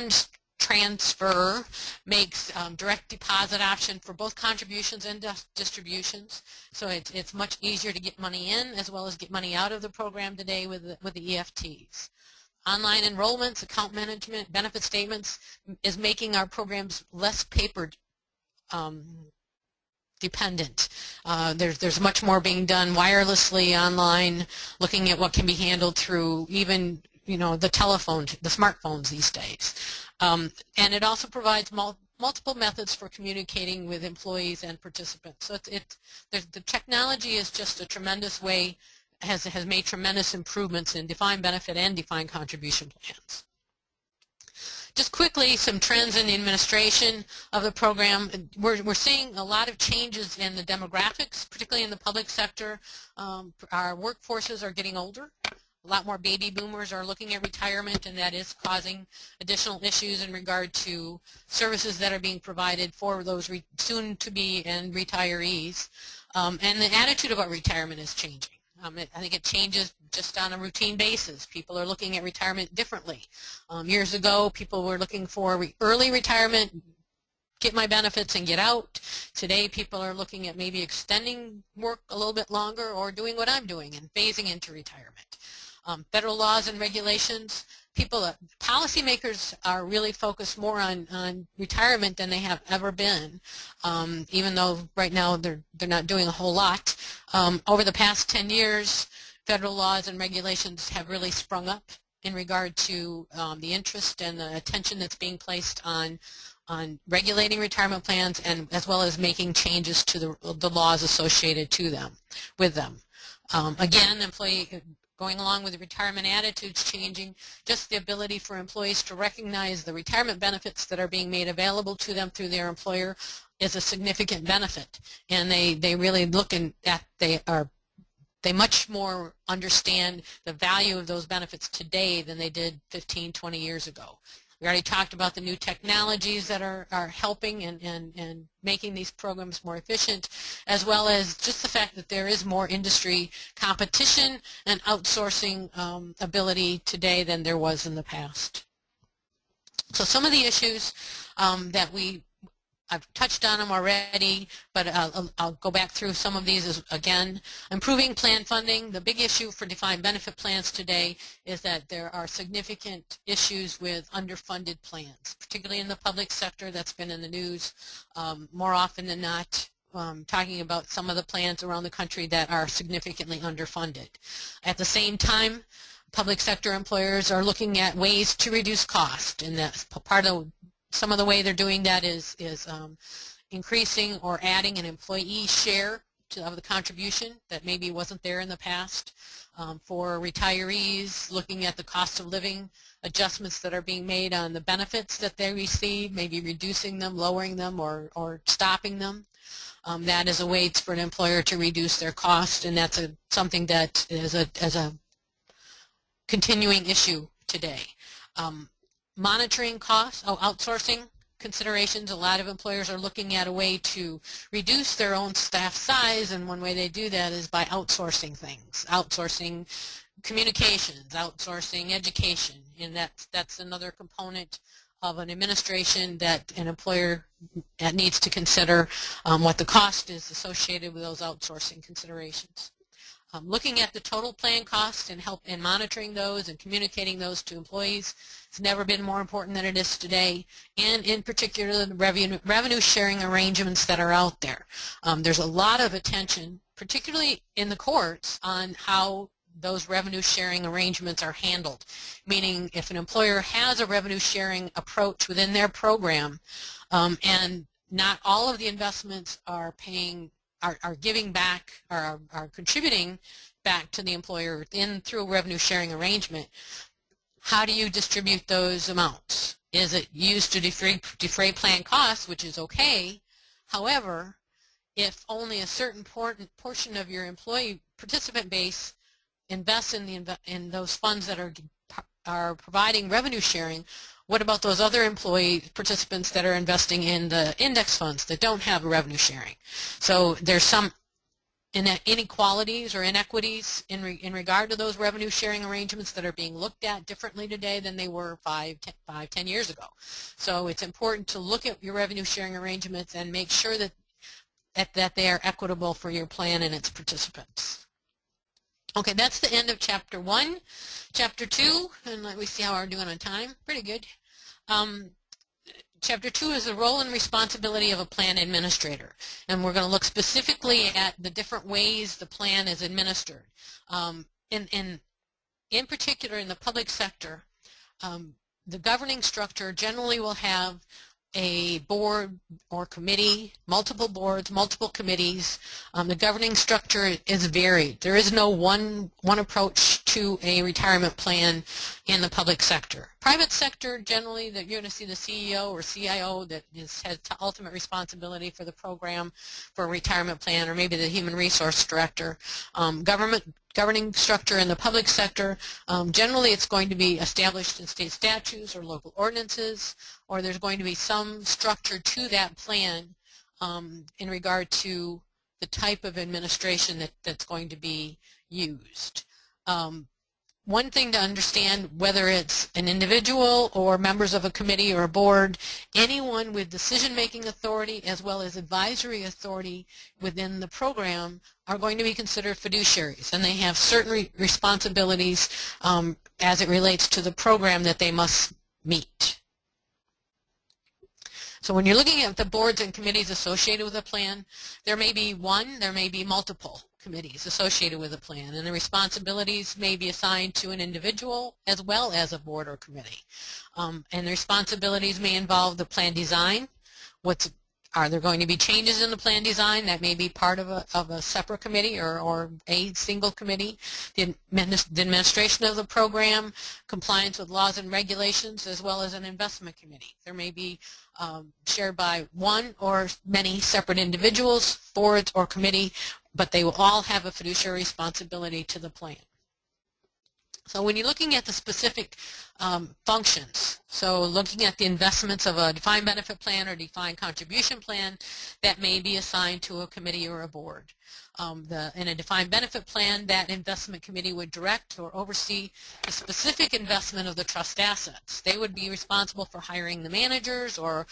makes direct deposit option for both contributions and distributions. So it's much easier to get money in as well as get money out of the program today with the EFTs. Online enrollments, account management, benefit statements is making our programs less paper dependent. There's much more being done wirelessly online, looking at what can be handled through even the telephone, the smartphones these days. And it also provides multiple methods for communicating with employees and participants. So the technology is just a tremendous way, has made tremendous improvements in defined benefit and defined contribution plans. Just quickly, some trends in the administration of the program. We're seeing a lot of changes in the demographics, particularly in the public sector. Our workforces are getting older. a lot more baby boomers are looking at retirement, and that is causing additional issues in regard to services that are being provided for those soon-to-be and retirees. And the attitude about retirement is changing. I think it changes just on a routine basis. People are looking at retirement differently. Years ago, people were looking for early retirement, get my benefits and get out. Today, people are looking at maybe extending work a little bit longer or doing what I'm doing and phasing into retirement. Federal laws and regulations, policymakers are really focused more on retirement than they have ever been, even though right now they're not doing a whole lot. Over the past 10 years, federal laws and regulations have really sprung up in regard to the interest and the attention that's being placed on regulating retirement plans, and as well as making changes to the laws associated with them. Again, going along with the retirement attitudes changing, just the ability for employees to recognize the retirement benefits that are being made available to them through their employer is a significant benefit, and they really they much more understand the value of those benefits today than they did 15, 20 years ago. We already talked about the new technologies that are helping and making these programs more efficient, as well as just the fact that there is more industry competition and outsourcing ability today than there was in the past. So some of the issues that I've touched on them already, but I'll go back through some of these again. Improving plan funding. The big issue for defined benefit plans today is that there are significant issues with underfunded plans, particularly in the public sector. That's been in the news more often than not, talking about some of the plans around the country that are significantly underfunded. At the same time, public sector employers are looking at ways to reduce cost, and that's part of some of the way they're doing that is increasing or adding an employee share of the contribution that maybe wasn't there in the past. For retirees, looking at the cost of living adjustments that are being made on the benefits that they receive, maybe reducing them, lowering them, or stopping them. That is a way for an employer to reduce their cost, and that's something that is a continuing issue today. Monitoring costs, outsourcing considerations. A lot of employers are looking at a way to reduce their own staff size, and one way they do that is by outsourcing things, outsourcing communications, outsourcing education, and that's another component of an administration that an employer needs to consider what the cost is associated with those outsourcing considerations. Looking at the total plan costs and monitoring those and communicating those to employees has never been more important than it is today, and in particular the revenue sharing arrangements that are out there. There's a lot of attention, particularly in the courts, on how those revenue sharing arrangements are handled, meaning if an employer has a revenue sharing approach within their program and not all of the investments are giving back or are contributing back to the employer through a revenue sharing arrangement, how do you distribute those amounts? Is it used to defray plan costs, which is okay? However, if only a certain portion of your employee participant base invests in those funds that are providing revenue sharing, what about those other employee participants that are investing in the index funds that don't have revenue sharing? So there's some inequalities or inequities in regard to those revenue sharing arrangements that are being looked at differently today than they were 10 years ago. So it's important to look at your revenue sharing arrangements and make sure that they are equitable for your plan and its participants. Okay, that's the end of Chapter 1. Chapter 2, and let me see how we're doing on time. Pretty good. Chapter 2 is the role and responsibility of a plan administrator, and we're going to look specifically at the different ways the plan is administered. In particular, in the public sector, the governing structure generally will have a board or committee, multiple boards, multiple committees. The governing structure is varied. There is no one approach to a retirement plan in the public sector. Private sector, generally, that you're going to see the CEO or CIO that has ultimate responsibility for the program for a retirement plan, or maybe the human resource director. Governing structure in the public sector, generally it's going to be established in state statutes or local ordinances, or there's going to be some structure to that plan in regard to the type of administration that's going to be used. One thing to understand, whether it's an individual or members of a committee or a board, anyone with decision-making authority as well as advisory authority within the program are going to be considered fiduciaries, and they have certain responsibilities as it relates to the program that they must meet. So when you're looking at the boards and committees associated with a plan, there may be one, there may be multiple committees associated with a plan, and the responsibilities may be assigned to an individual as well as a board or committee. And the responsibilities may involve the plan design. Are there going to be changes in the plan design that may be part of a separate committee or a single committee? The administration of the program, compliance with laws and regulations, as well as an investment committee. There may be shared by one or many separate individuals, boards, or committee, but they will all have a fiduciary responsibility to the plan. So when you're looking at the specific functions, so looking at the investments of a defined benefit plan or defined contribution plan, that may be assigned to a committee or a board. In a defined benefit plan, that investment committee would direct or oversee the specific investment of the trust assets. They would be responsible for hiring the managers or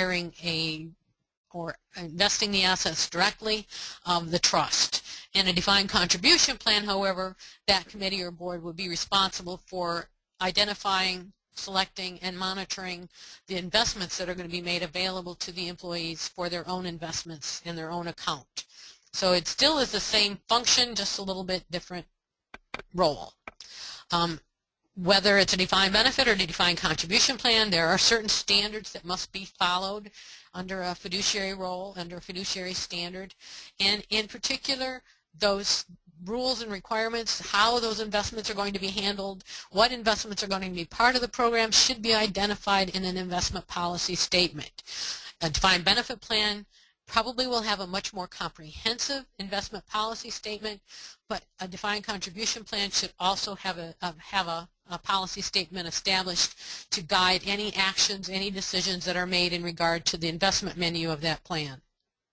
investing the assets directly of the trust. In a defined contribution plan, however, that committee or board would be responsible for identifying, selecting, and monitoring the investments that are going to be made available to the employees for their own investments in their own account. So it still is the same function, just a little bit different role. Whether it's a defined benefit or a defined contribution plan, there are certain standards that must be followed under a fiduciary role, under a fiduciary standard, and in particular, those rules and requirements, how those investments are going to be handled, what investments are going to be part of the program should be identified in an investment policy statement. A defined benefit plan probably will have a much more comprehensive investment policy statement, but a defined contribution plan should also have a policy statement established to guide any actions, any decisions that are made in regard to the investment menu of that plan.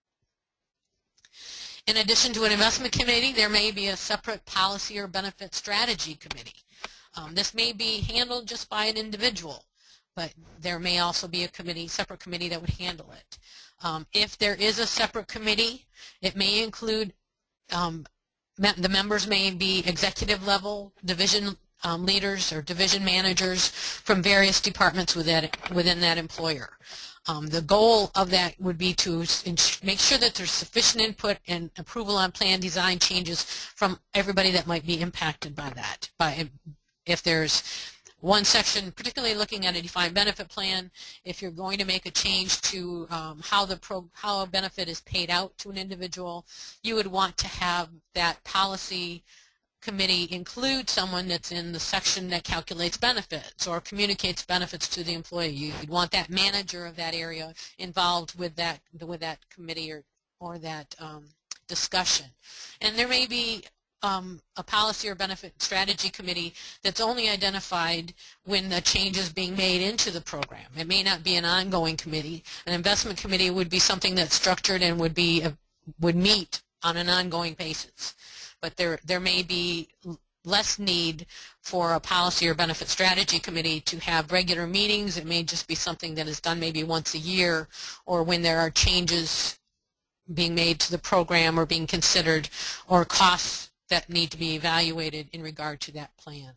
In addition to an investment committee, there may be a separate policy or benefit strategy committee. This may be handled just by an individual, but there may also be a committee, separate committee that would handle it. If there is a separate committee, it may include, the members may be executive level, division leaders or division managers from various departments within that employer. The goal of that would be to make sure that there's sufficient input and approval on plan design changes from everybody that might be impacted by that. If there's one section, particularly looking at a defined benefit plan, if you're going to make a change to how a benefit is paid out to an individual, you would want to have that policy committee include someone that's in the section that calculates benefits or communicates benefits to the employee. You'd want that manager of that area involved with that committee or that discussion. And there may be a policy or benefit strategy committee that's only identified when the change is being made into the program. It may not be an ongoing committee. An investment committee would be something that's structured and would meet on an ongoing basis. But there may be less need for a policy or benefit strategy committee to have regular meetings. It may just be something that is done maybe once a year, or when there are changes being made to the program or being considered, or costs that need to be evaluated in regard to that plan.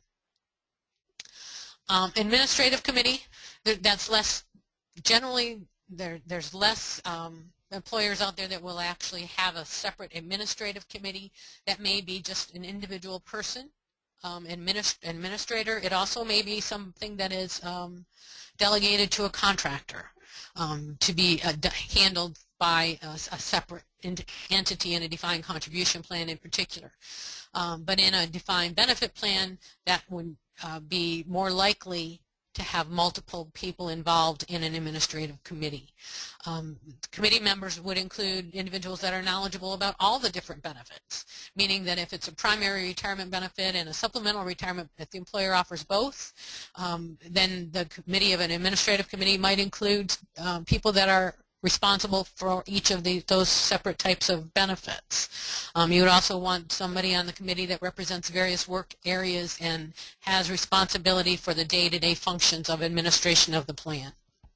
Administrative committee, that's less, generally there's less employers out there that will actually have a separate administrative committee. That may be just an individual person, administrator. It also may be something that is delegated to a contractor to be handled by a separate entity in a defined contribution plan in particular. But in a defined benefit plan, that would be more likely to have multiple people involved in an administrative committee. Committee members would include individuals that are knowledgeable about all the different benefits, meaning that if it's a primary retirement benefit and a supplemental retirement, if the employer offers both, then the committee of an administrative committee might include people that are responsible for each of those separate types of benefits. You would also want somebody on the committee that represents various work areas and has responsibility for the day-to-day functions of administration of the plan.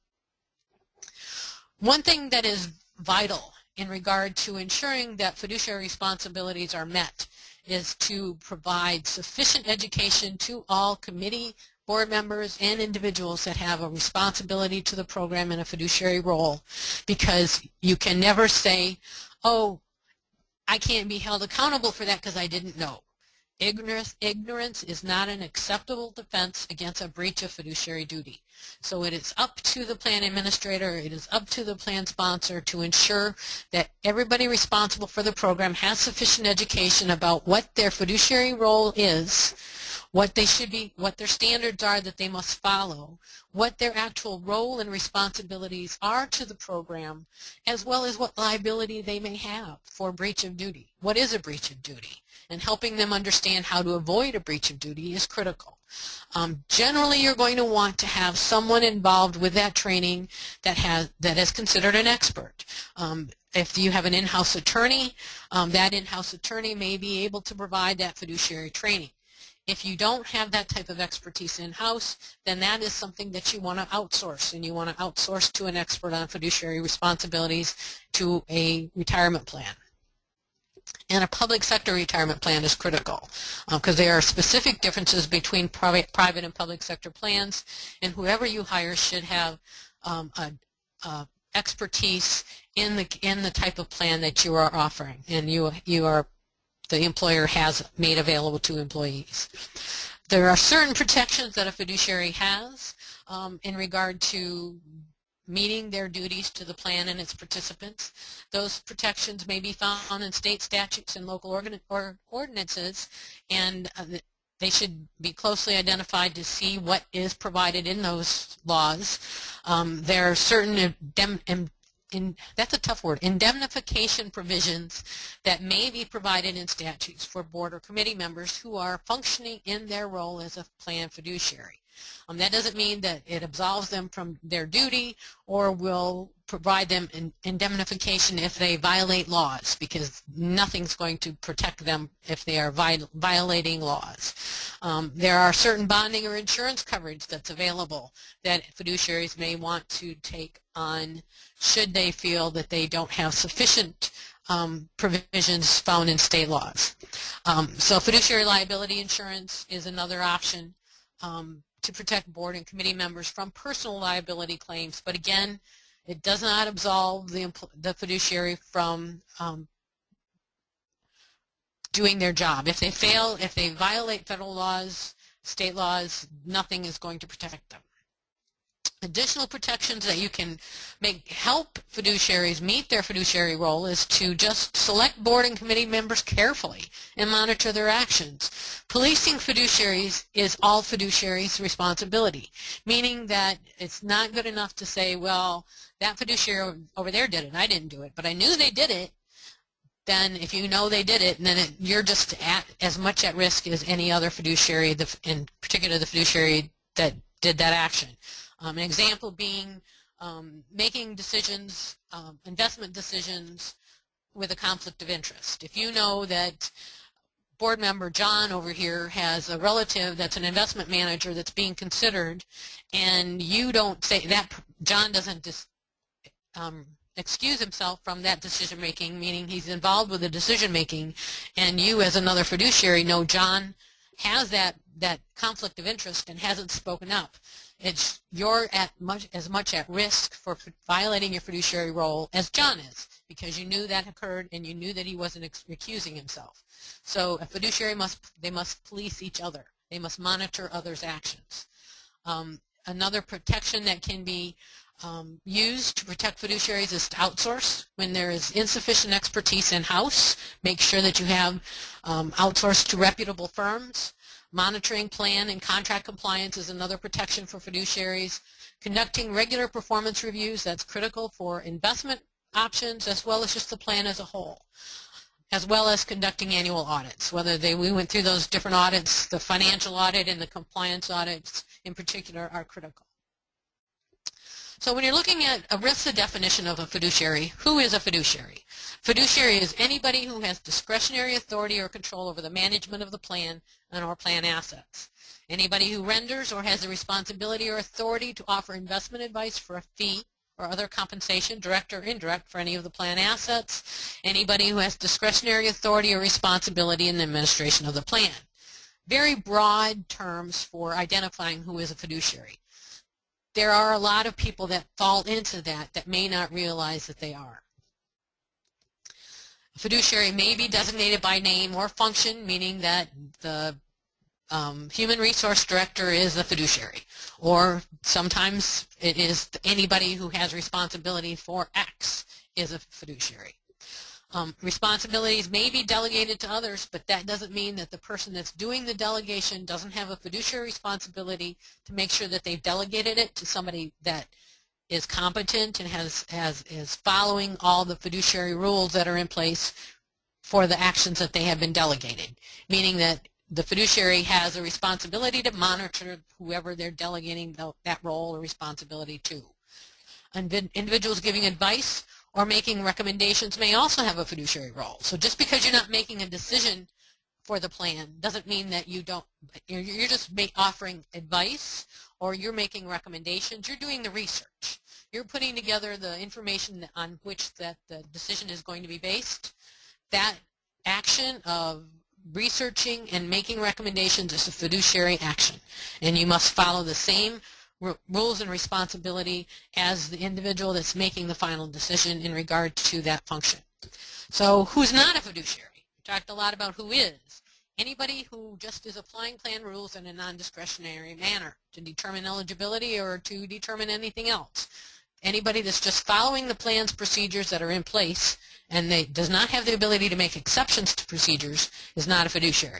One thing that is vital in regard to ensuring that fiduciary responsibilities are met is to provide sufficient education to all committee, board members, and individuals that have a responsibility to the program in a fiduciary role, because you can never say, oh, I can't be held accountable for that because I didn't know. Ignorance is not an acceptable defense against a breach of fiduciary duty. So it is up to the plan administrator, it is up to the plan sponsor to ensure that everybody responsible for the program has sufficient education about what their fiduciary role is, what they should be, what their standards are that they must follow, what their actual role and responsibilities are to the program, as well as what liability they may have for breach of duty. What is a breach of duty? And helping them understand how to avoid a breach of duty is critical. Generally, you're going to want to have someone involved with that training that is considered an expert. If you have an in-house attorney, that in-house attorney may be able to provide that fiduciary training. If you don't have that type of expertise in-house, then that is something that you want to outsource, and you want to outsource to an expert on fiduciary responsibilities to a retirement plan. And a public sector retirement plan is critical because there are specific differences between private and public sector plans, and whoever you hire should have expertise in the type of plan that you are offering, and the employer has made available to employees. There are certain protections that a fiduciary has in regard to meeting their duties to the plan and its participants. Those protections may be found in state statutes and local ordinances, and they should be closely identified to see what is provided in those laws. There are certain that's a tough word, indemnification provisions that may be provided in statutes for board or committee members who are functioning in their role as a plan fiduciary. That doesn't mean that it absolves them from their duty or will provide them indemnification if they violate laws, because nothing's going to protect them if they are violating laws. There are certain bonding or insurance coverage that's available that fiduciaries may want to take on should they feel that they don't have sufficient provisions found in state laws. So fiduciary liability insurance is another option to protect board and committee members from personal liability claims, but again, it does not absolve the fiduciary from doing their job. If they fail, if they violate federal laws, state laws, nothing is going to protect them. Additional protections that you can help fiduciaries meet their fiduciary role is to just select board and committee members carefully and monitor their actions. Policing fiduciaries is all fiduciaries' responsibility, meaning that it's not good enough to say, well, that fiduciary over there did it, I didn't do it, but I knew they did it. Then if you know they did it, then you're just as much at risk as any other fiduciary, in particular the fiduciary that did that action. An example being making decisions, investment decisions with a conflict of interest. If you know that board member John over here has a relative that's an investment manager that's being considered, and you don't say that, John doesn't excuse himself from that decision making, meaning he's involved with the decision making, and you as another fiduciary know John has that conflict of interest and hasn't spoken up. You're as much at risk for violating your fiduciary role as John is, because you knew that occurred and you knew that he wasn't recusing himself. So a fiduciary must police each other. They must monitor others' actions. Another protection that can be used to protect fiduciaries is to outsource. When there is insufficient expertise in-house, make sure that you have outsourced to reputable firms. Monitoring plan and contract compliance is another protection for fiduciaries. Conducting regular performance reviews, that's critical for investment options as well as just the plan as a whole, as well as conducting annual audits. We went through those different audits, the financial audit and the compliance audits in particular are critical. So when you're looking at ERISA definition of a fiduciary, who is a fiduciary? Fiduciary is anybody who has discretionary authority or control over the management of the plan and or plan assets. Anybody who renders or has the responsibility or authority to offer investment advice for a fee or other compensation, direct or indirect, for any of the plan assets. Anybody who has discretionary authority or responsibility in the administration of the plan. Very broad terms for identifying who is a fiduciary. There are a lot of people that fall into that may not realize that they are. A fiduciary may be designated by name or function, meaning that the human resource director is a fiduciary, or sometimes it is anybody who has responsibility for X is a fiduciary. Responsibilities may be delegated to others, but that doesn't mean that the person that's doing the delegation doesn't have a fiduciary responsibility to make sure that they've delegated it to somebody that is competent and is following all the fiduciary rules that are in place for the actions that they have been delegated, meaning that the fiduciary has a responsibility to monitor whoever they're delegating that role or responsibility to. Individuals giving advice or making recommendations may also have a fiduciary role. So just because you're not making a decision for the plan doesn't mean that you're just offering advice or you're making recommendations. You're doing the research. You're putting together the information on which the decision is going to be based. That action of researching and making recommendations is a fiduciary action, and you must follow the same rules and responsibility as the individual that's making the final decision in regard to that function. So who's not a fiduciary? We talked a lot about who is. Anybody who just is applying plan rules in a non-discretionary manner to determine eligibility or to determine anything else. Anybody that's just following the plan's procedures that are in place and does not have the ability to make exceptions to procedures is not a fiduciary.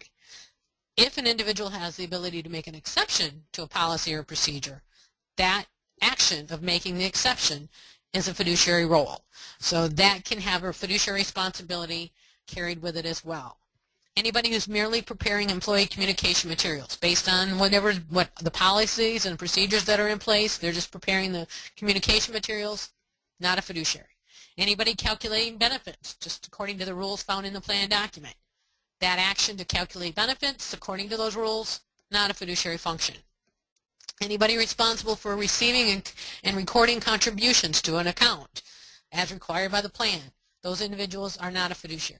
If an individual has the ability to make an exception to a policy or procedure, that action of making the exception is a fiduciary role. So that can have a fiduciary responsibility carried with it as well. Anybody who's merely preparing employee communication materials based on what the policies and procedures that are in place, they're just preparing the communication materials, not a fiduciary. Anybody calculating benefits just according to the rules found in the plan document. That action to calculate benefits according to those rules, not a fiduciary function. Anybody responsible for receiving and recording contributions to an account as required by the plan, those individuals are not a fiduciary.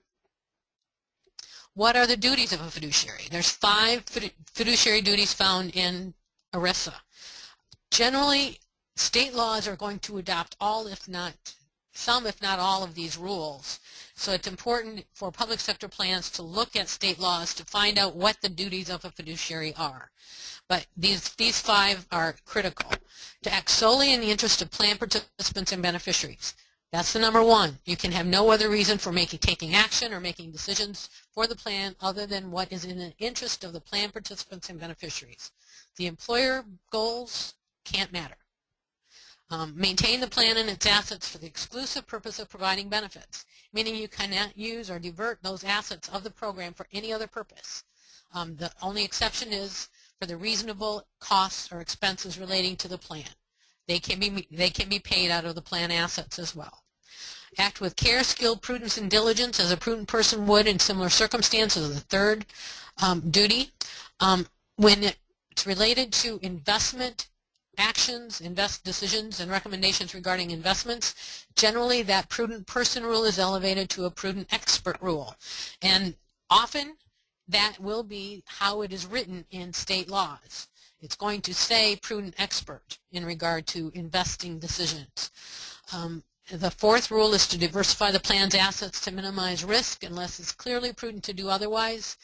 What are the duties of a fiduciary? There's 5 fiduciary duties found in ERISA. Generally, state laws are going to adopt all, if not some, if not all of these rules. So it's important for public sector plans to look at state laws to find out what the duties of a fiduciary are. But these 5 are critical. To act solely in the interest of plan participants and beneficiaries. That's the number 1. You can have no other reason for taking action or making decisions for the plan other than what is in the interest of the plan participants and beneficiaries. The employer goals can't matter. Maintain the plan and its assets for the exclusive purpose of providing benefits, meaning you cannot use or divert those assets of the program for any other purpose. The only exception is for the reasonable costs or expenses relating to the plan. They can be paid out of the plan assets as well. Act with care, skill, prudence, and diligence as a prudent person would in similar circumstances is the 3rd duty. When it's related to investment actions, decisions, and recommendations regarding investments, generally that prudent person rule is elevated to a prudent expert rule. And often that will be how it is written in state laws. It's going to say prudent expert in regard to investing decisions. The 4th rule is to diversify the plan's assets to minimize risk unless it's clearly prudent to do otherwise.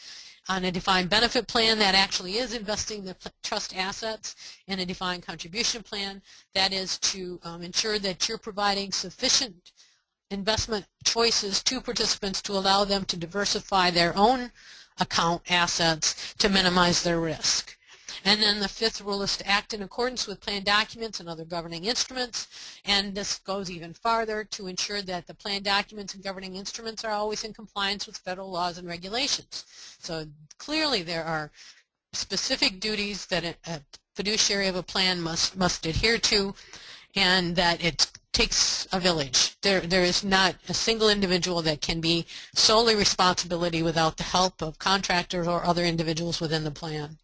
on a defined benefit plan that actually is investing the trust assets, and a defined contribution plan that is to ensure that you're providing sufficient investment choices to participants to allow them to diversify their own account assets to minimize their risk. And then the fifth rule is to act in accordance with plan documents and other governing instruments, and this goes even farther to ensure that the plan documents and governing instruments are always in compliance with federal laws and regulations. So clearly there are specific duties that a fiduciary of a plan must adhere to, and that it takes a village. There is not a single individual that can be solely responsibility without the help of contractors or other individuals within the plan.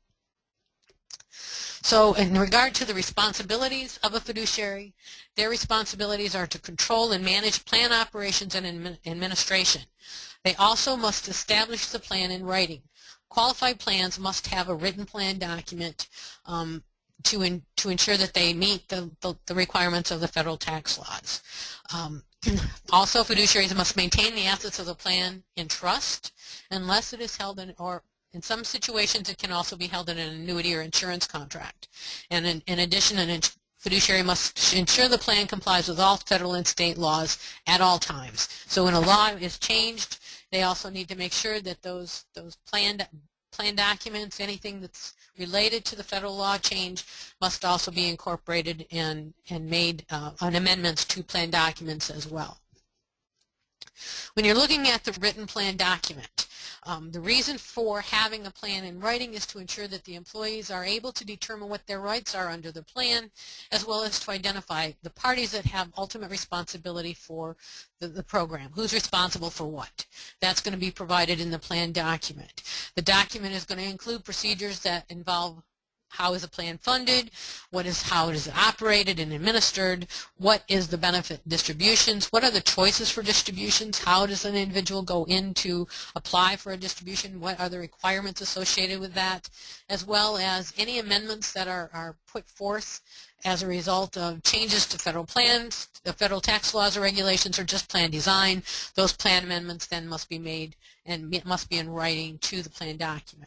So in regard to the responsibilities of a fiduciary, their responsibilities are to control and manage plan operations and administration. They also must establish the plan in writing. Qualified plans must have a written plan document to ensure that they meet the requirements of the federal tax laws. Also, fiduciaries must maintain the assets of the plan in trust unless it is held in, or in some situations it can also be held in an annuity or insurance contract. And in addition, a fiduciary must ensure the plan complies with all federal and state laws at all times. So when a law is changed, they also need to make sure that those plan documents, anything that's related to the federal law change, must also be incorporated and made on amendments to plan documents as well. When you're looking at the written plan document, the reason for having a plan in writing is to ensure that the employees are able to determine what their rights are under the plan, as well as to identify the parties that have ultimate responsibility for the program. Who's responsible for what? That's going to be provided in the plan document. The document is going to include procedures that involve how is a plan funded, how is it operated and administered, what is the benefit distributions, what are the choices for distributions, how does an individual go in to apply for a distribution, what are the requirements associated with that, as well as any amendments that are put forth as a result of changes to federal plans, the federal tax laws or regulations, or just plan design. Those plan amendments then must be made and must be in writing to the plan document.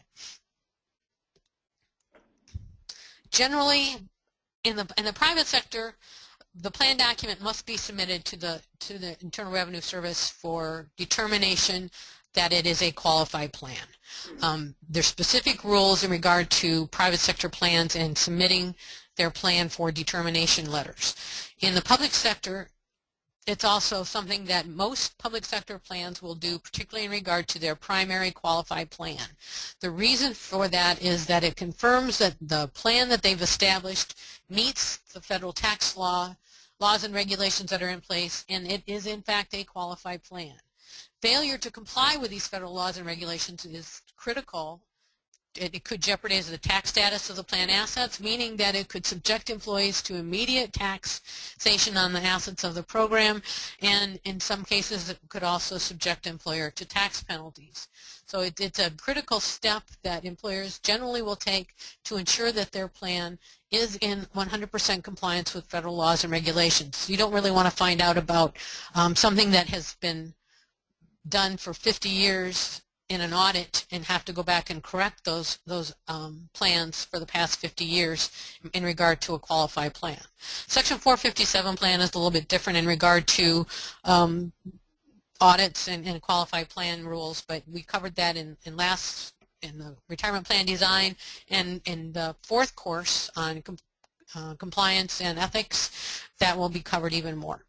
Generally, in the private sector, the plan document must be submitted to the Internal Revenue Service for determination that it is a qualified plan. There's specific rules in regard to private sector plans and submitting their plan for determination letters. In the public sector, it's also something that most public sector plans will do, particularly in regard to their primary qualified plan. The reason for that is that it confirms that the plan that they've established meets the federal tax laws and regulations that are in place, and it is in fact a qualified plan. Failure to comply with these federal laws and regulations is critical. It could jeopardize the tax status of the plan assets, meaning that it could subject employees to immediate taxation on the assets of the program, and in some cases it could also subject employer to tax penalties. So it's a critical step that employers generally will take to ensure that their plan is in 100% compliance with federal laws and regulations. You don't really want to find out about something that has been done for 50 years in an audit and have to go back and correct those plans for the past 50 years in regard to a qualified plan. Section 457 plan is a little bit different in regard to audits and qualified plan rules, but we covered that in the retirement plan design, and in the fourth course on compliance and ethics, that will be covered even more.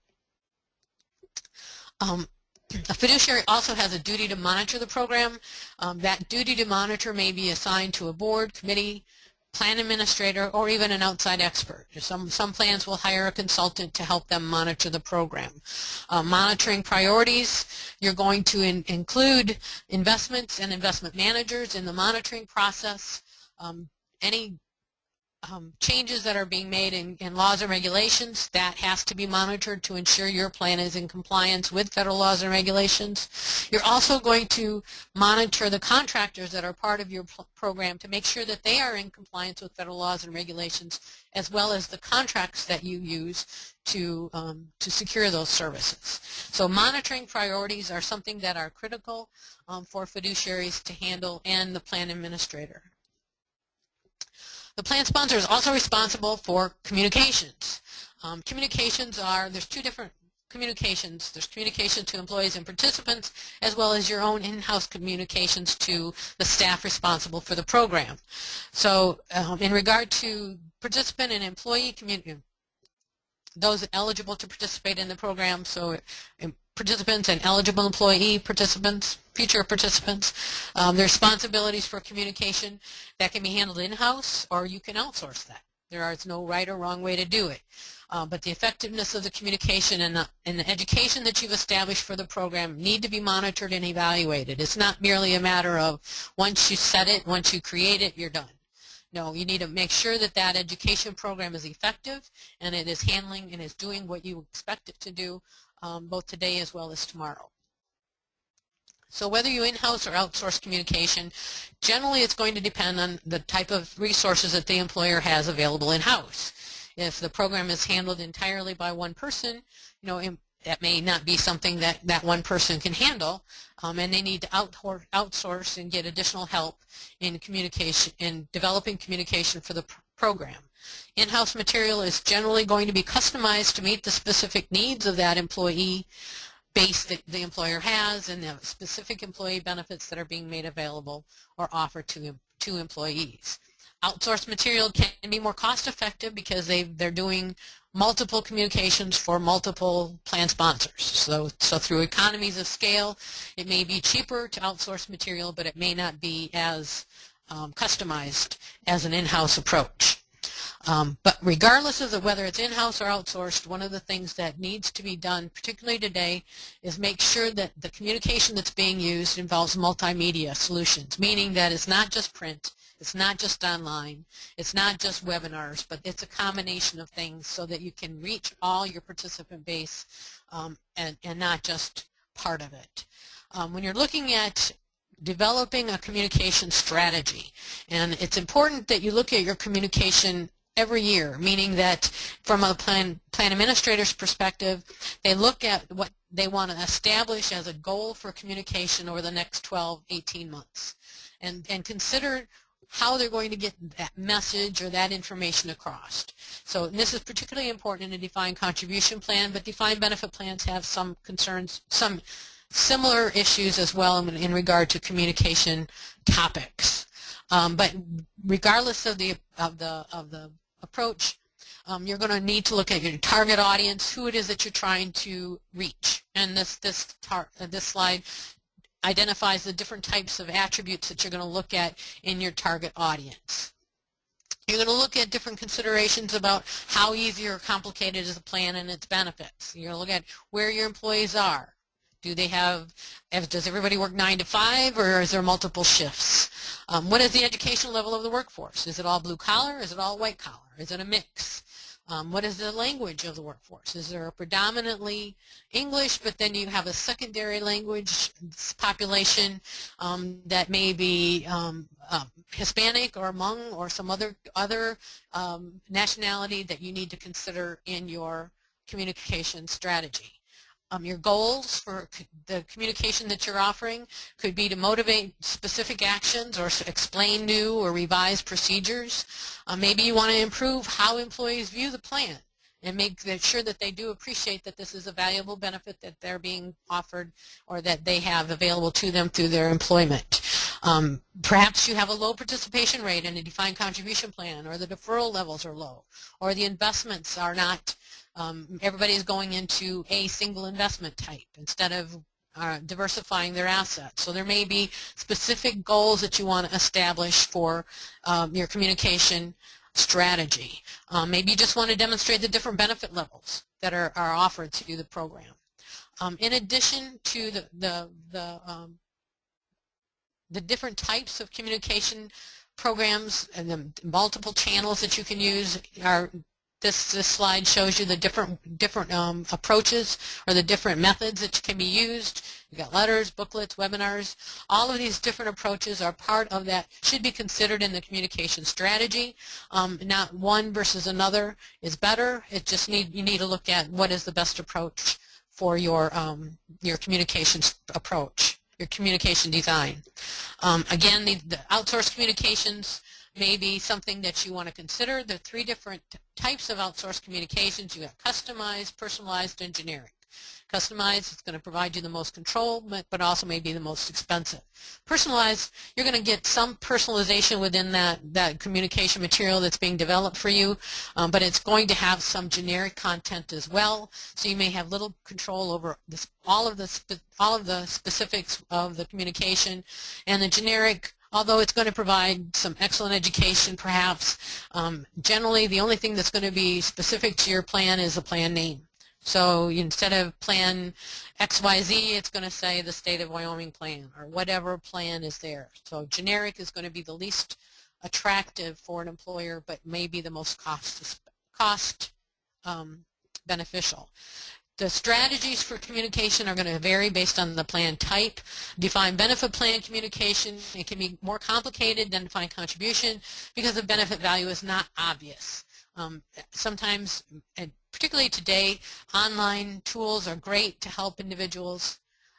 A fiduciary also has a duty to monitor the program. That duty to monitor may be assigned to a board, committee, plan administrator, or even an outside expert. Some plans will hire a consultant to help them monitor the program. Monitoring priorities, you're going to include investments and investment managers in the monitoring process. Any changes that are being made in laws and regulations, that has to be monitored to ensure your plan is in compliance with federal laws and regulations. You're also going to monitor the contractors that are part of your program to make sure that they are in compliance with federal laws and regulations, as well as the contracts that you use to secure those services. So monitoring priorities are something that are critical for fiduciaries to handle and the plan administrator. The plan sponsor is also responsible for communications. Communications there's two different communications. There's communication to employees and participants, as well as your own in-house communications to the staff responsible for the program. So in regard to participant and employee communication, those eligible to participate in the program, so participants and eligible employee participants, future participants, their responsibilities for communication that can be handled in-house, or you can outsource that. There is no right or wrong way to do it. But the effectiveness of the communication and the education that you've established for the program need to be monitored and evaluated. It's not merely a matter of once you set it, once you create it, you're done. No, you need to make sure that that education program is effective and it is handling and is doing what you expect it to do both today as well as tomorrow. So whether you in-house or outsource communication, generally it's going to depend on the type of resources that the employer has available in-house. If the program is handled entirely by one person, that may not be something that one person can handle, and they need to outsource and get additional help in communication, in developing communication for the program. In-house material is generally going to be customized to meet the specific needs of that employee base that the employer has and the specific employee benefits that are being made available or offered to employees. Outsourced material can be more cost-effective because they're doing multiple communications for multiple plan sponsors. So through economies of scale, it may be cheaper to outsource material, but it may not be as customized as an in-house approach. But regardless of whether it's in-house or outsourced, one of the things that needs to be done, particularly today, is make sure that the communication that's being used involves multimedia solutions, meaning that it's not just print, it's not just online, it's not just webinars, but it's a combination of things so that you can reach all your participant base and not just part of it. When you're looking at developing a communication strategy, and it's important that you look at your communication every year, meaning that from a plan administrator's perspective, they look at what they want to establish as a goal for communication over the next 12, 18 months, and consider how they're going to get that message or that information across. So this is particularly important in a defined contribution plan, but defined benefit plans have some concerns, some similar issues as well in regard to communication topics. But regardless of the approach, you're going to need to look at your target audience, who it is that you're trying to reach. And this slide identifies the different types of attributes that you're going to look at in your target audience. You're going to look at different considerations about how easy or complicated is the plan and its benefits. You're going to look at where your employees are. Does everybody work 9 to 5, or is there multiple shifts? What is the education level of the workforce? Is it all blue collar? Is it all white collar? Is it a mix? What is the language of the workforce? Is there a predominantly English, but then you have a secondary language population that may be Hispanic or Hmong or some other nationality that you need to consider in your communication strategy? Your goals for the communication that you're offering could be to motivate specific actions or explain new or revised procedures. Maybe you want to improve how employees view the plan and make sure that they do appreciate that this is a valuable benefit that they're being offered or that they have available to them through their employment. Perhaps you have a low participation rate in a defined contribution plan, or the deferral levels are low, or the investments are not everybody is going into a single investment type instead of diversifying their assets. So there may be specific goals that you want to establish for your communication strategy. Maybe you just want to demonstrate the different benefit levels that are offered to the program. In addition to the different types of communication programs and the multiple channels that you can use are. This slide shows you the different approaches or the different methods that can be used. You've got letters, booklets, webinars. All of these different approaches are part of that, should be considered in the communication strategy. Not one versus another is better. It just you need to look at what is the best approach for your communications approach, your communication design. Again, the outsourced communications may be something that you want to consider. There are 3 different types of outsourced communications. You have customized, personalized, and generic. Customized is going to provide you the most control, but also may be the most expensive. Personalized, you're going to get some personalization within that communication material that's being developed for you, but it's going to have some generic content as well. So you may have little control over all of the specifics of the communication, and the generic, although it's going to provide some excellent education perhaps, generally the only thing that's going to be specific to your plan is the plan name. So instead of plan XYZ, it's going to say the State of Wyoming plan or whatever plan is there. So generic is going to be the least attractive for an employer, but may be the most cost beneficial. The strategies for communication are going to vary based on the plan type. Defined benefit plan communication, it can be more complicated than defined contribution because the benefit value is not obvious. Sometimes, and particularly today, online tools are great to help individuals,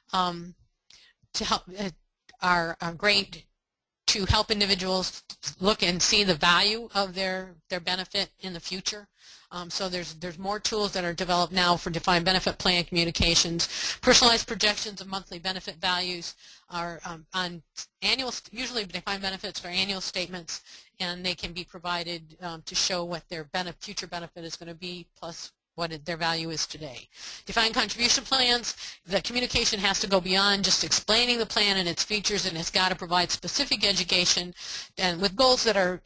are great to help individuals look and see the value of their benefit in the future. So there's more tools that are developed now for defined benefit plan communications. Personalized projections of monthly benefit values are on annual, usually defined benefits are annual statements, and they can be provided to show what their future benefit is going to be plus what their value is today. Defined contribution plans, the communication has to go beyond just explaining the plan and its features, and it's got to provide specific education and with goals that are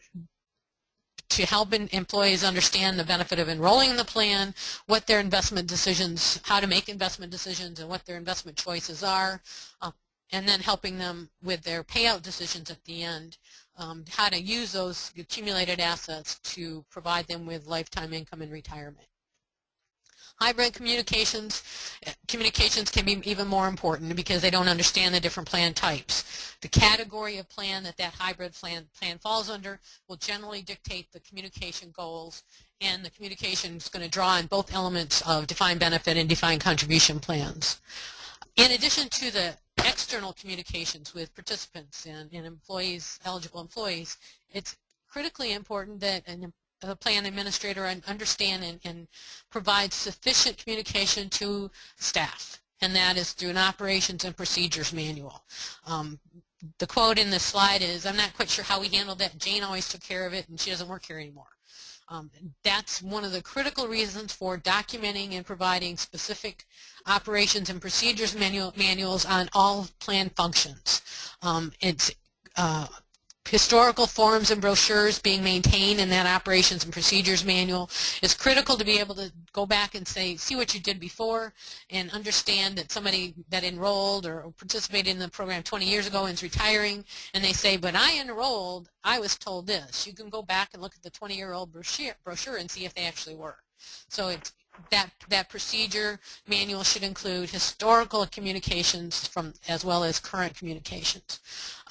to help employees understand the benefit of enrolling in the plan, what their investment decisions, how to make investment decisions, and what their investment choices are, and then helping them with their payout decisions at the end, how to use those accumulated assets to provide them with lifetime income in retirement. Hybrid communications can be even more important because they don't understand the different plan types. The category of plan that hybrid plan falls under will generally dictate the communication goals, and the communication is going to draw on both elements of defined benefit and defined contribution plans. In addition to the external communications with participants and employees, eligible employees, it's critically important that the plan administrator understand and provide sufficient communication to staff, and that is through an operations and procedures manual. The quote in this slide is, "I'm not quite sure how we handled that. Jane always took care of it, and she doesn't work here anymore." That's one of the critical reasons for documenting and providing specific operations and procedures manuals on all plan functions. It's historical forms and brochures being maintained in that operations and procedures manual is critical to be able to go back and see what you did before and understand that somebody that enrolled or participated in the program 20 years ago and is retiring, and they say, "But I enrolled, I was told this." You can go back and look at the 20-year-old brochure and see if they actually were. So it's that procedure manual should include historical communications as well as current communications.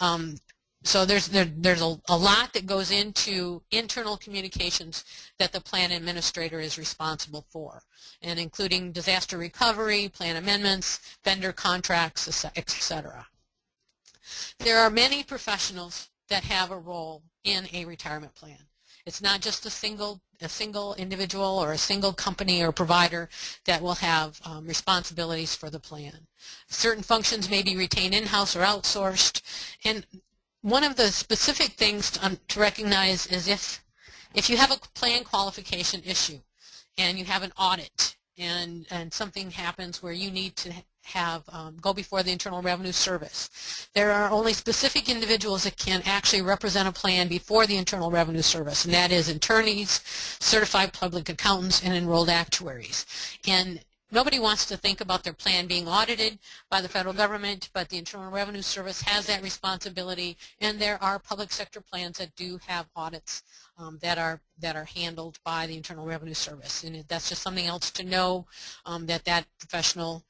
So there's a lot that goes into internal communications that the plan administrator is responsible for, and including disaster recovery, plan amendments, vendor contracts, etc. There are many professionals that have a role in a retirement plan. It's not just a single individual or a single company or provider that will have responsibilities for the plan. Certain functions may be retained in-house or outsourced, and one of the specific things to recognize is if you have a plan qualification issue and you have an audit and something happens where you need to have go before the Internal Revenue Service, there are only specific individuals that can actually represent a plan before the Internal Revenue Service, and that is attorneys, certified public accountants, and enrolled actuaries. And nobody wants to think about their plan being audited by the federal government, but the Internal Revenue Service has that responsibility, and there are public sector plans that do have audits that are handled by the Internal Revenue Service, and that's just something else to know, that professional,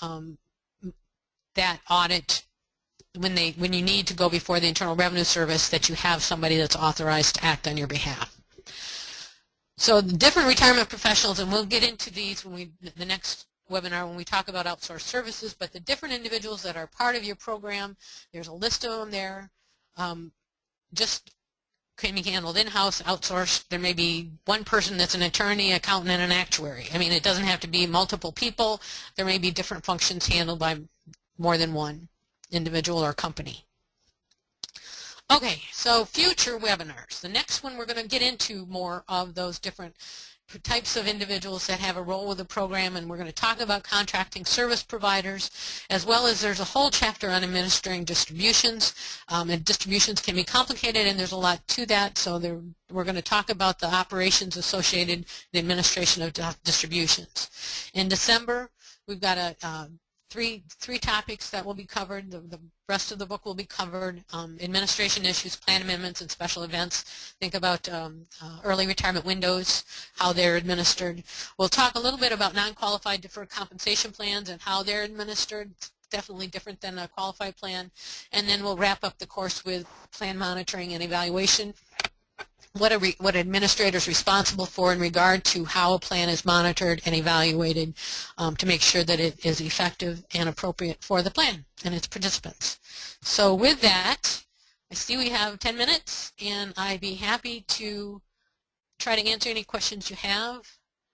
that audit, when you need to go before the Internal Revenue Service, that you have somebody that's authorized to act on your behalf. So the different retirement professionals, and we'll get into these when the next webinar when we talk about outsourced services, but the different individuals that are part of your program, there's a list of them there. Just can be handled in-house, outsourced. There may be one person that's an attorney, accountant, and an actuary. I mean, it doesn't have to be multiple people. There may be different functions handled by more than one individual or company. Okay, so future webinars. The next one we're going to get into more of those different types of individuals that have a role with the program, and we're going to talk about contracting service providers, as well as there's a whole chapter on administering distributions, and distributions can be complicated, and there's a lot to that, so we're going to talk about the operations associated, the administration of distributions. In December, we've got three topics that will be covered. The rest of the book will be covered. Administration issues, plan amendments, and special events. Think about early retirement windows, how they're administered. We'll talk a little bit about non-qualified deferred compensation plans and how they're administered. It's definitely different than a qualified plan. And then we'll wrap up the course with plan monitoring and evaluation. What administrator is responsible for in regard to how a plan is monitored and evaluated to make sure that it is effective and appropriate for the plan and its participants. So with that, I see we have 10 minutes, and I'd be happy to try to answer any questions you have.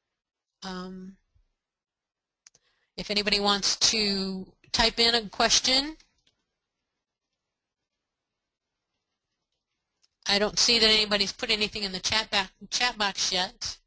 If anybody wants to type in a question. I don't see that anybody's put anything in the chat box yet.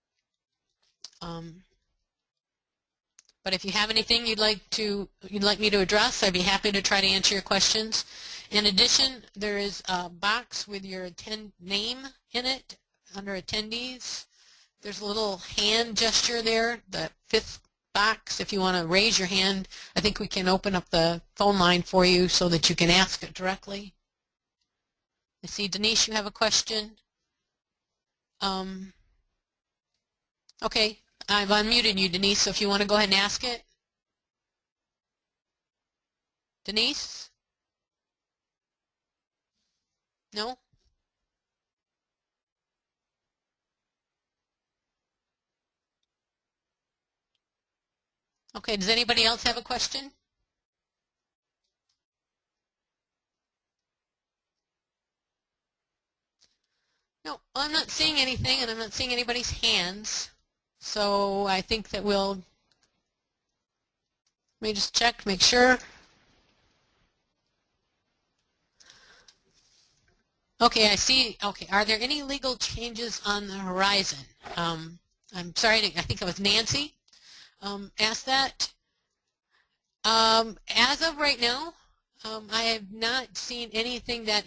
But if you have anything you'd like me to address, I'd be happy to try to answer your questions. In addition, there is a box with your name in it under attendees. There's a little hand gesture there, the 5th box. If you want to raise your hand, I think we can open up the phone line for you so that you can ask it directly. I see, Denise, you have a question. Okay, I've unmuted you, Denise, so if you want to go ahead and ask it. Denise? No? Okay, does anybody else have a question? No, well, I'm not seeing anything, and I'm not seeing anybody's hands. So I think that let me just check, make sure. Okay, I see. Okay, are there any legal changes on the horizon? I'm sorry, I think it was Nancy asked that. As of right now, I have not seen anything that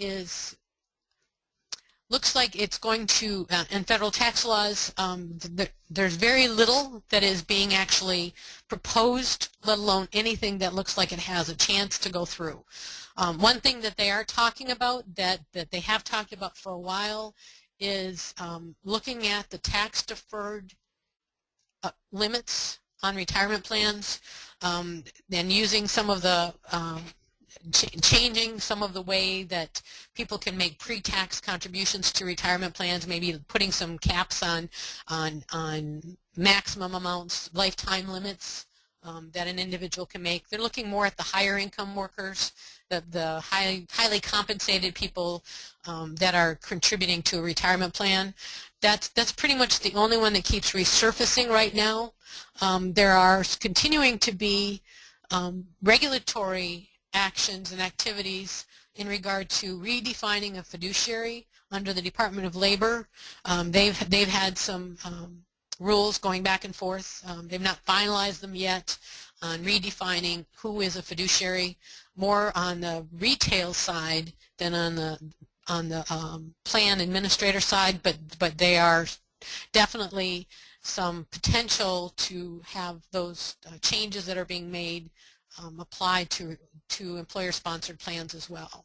looks like it's going to, in federal tax laws, there's very little that is being actually proposed, let alone anything that looks like it has a chance to go through. One thing that they are talking about, that they have talked about for a while, is looking at the tax-deferred limits on retirement plans, and using some of the changing some of the way that people can make pre-tax contributions to retirement plans, maybe putting some caps on maximum amounts, lifetime limits that an individual can make. They're looking more at the higher income workers, the highly compensated people that are contributing to a retirement plan. That's pretty much the only one that keeps resurfacing right now. There are continuing to be regulatory actions and activities in regard to redefining a fiduciary under the Department of Labor. They've had some rules going back and forth. They've not finalized them yet on redefining who is a fiduciary, more on the retail side than on the plan administrator side, but they are definitely some potential to have those changes that are being made apply to employer-sponsored plans as well.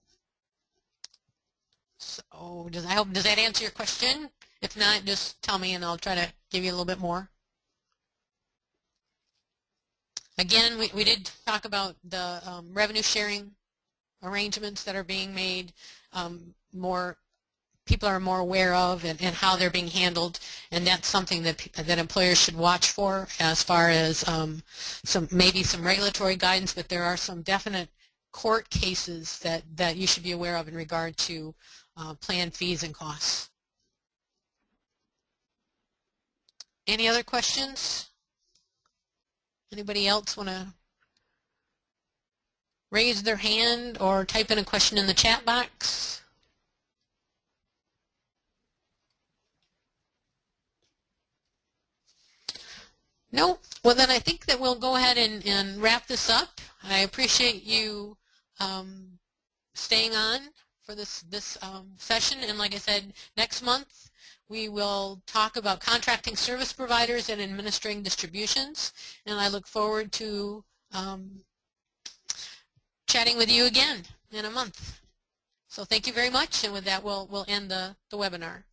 So does that answer your question? If not, just tell me and I'll try to give you a little bit more. Again, we did talk about the revenue sharing arrangements that are being made, more people are more aware of, and how they're being handled, and that's something that employers should watch for as far as maybe some regulatory guidance, but there are some definite court cases that you should be aware of in regard to plan fees and costs. Any other questions? Anybody else want to raise their hand or type in a question in the chat box? No? Well, then I think that we'll go ahead and wrap this up. I appreciate you staying on for this session. And like I said, next month we will talk about contracting service providers and administering distributions. And I look forward to chatting with you again in a month. So thank you very much. And with that, we'll end the webinar.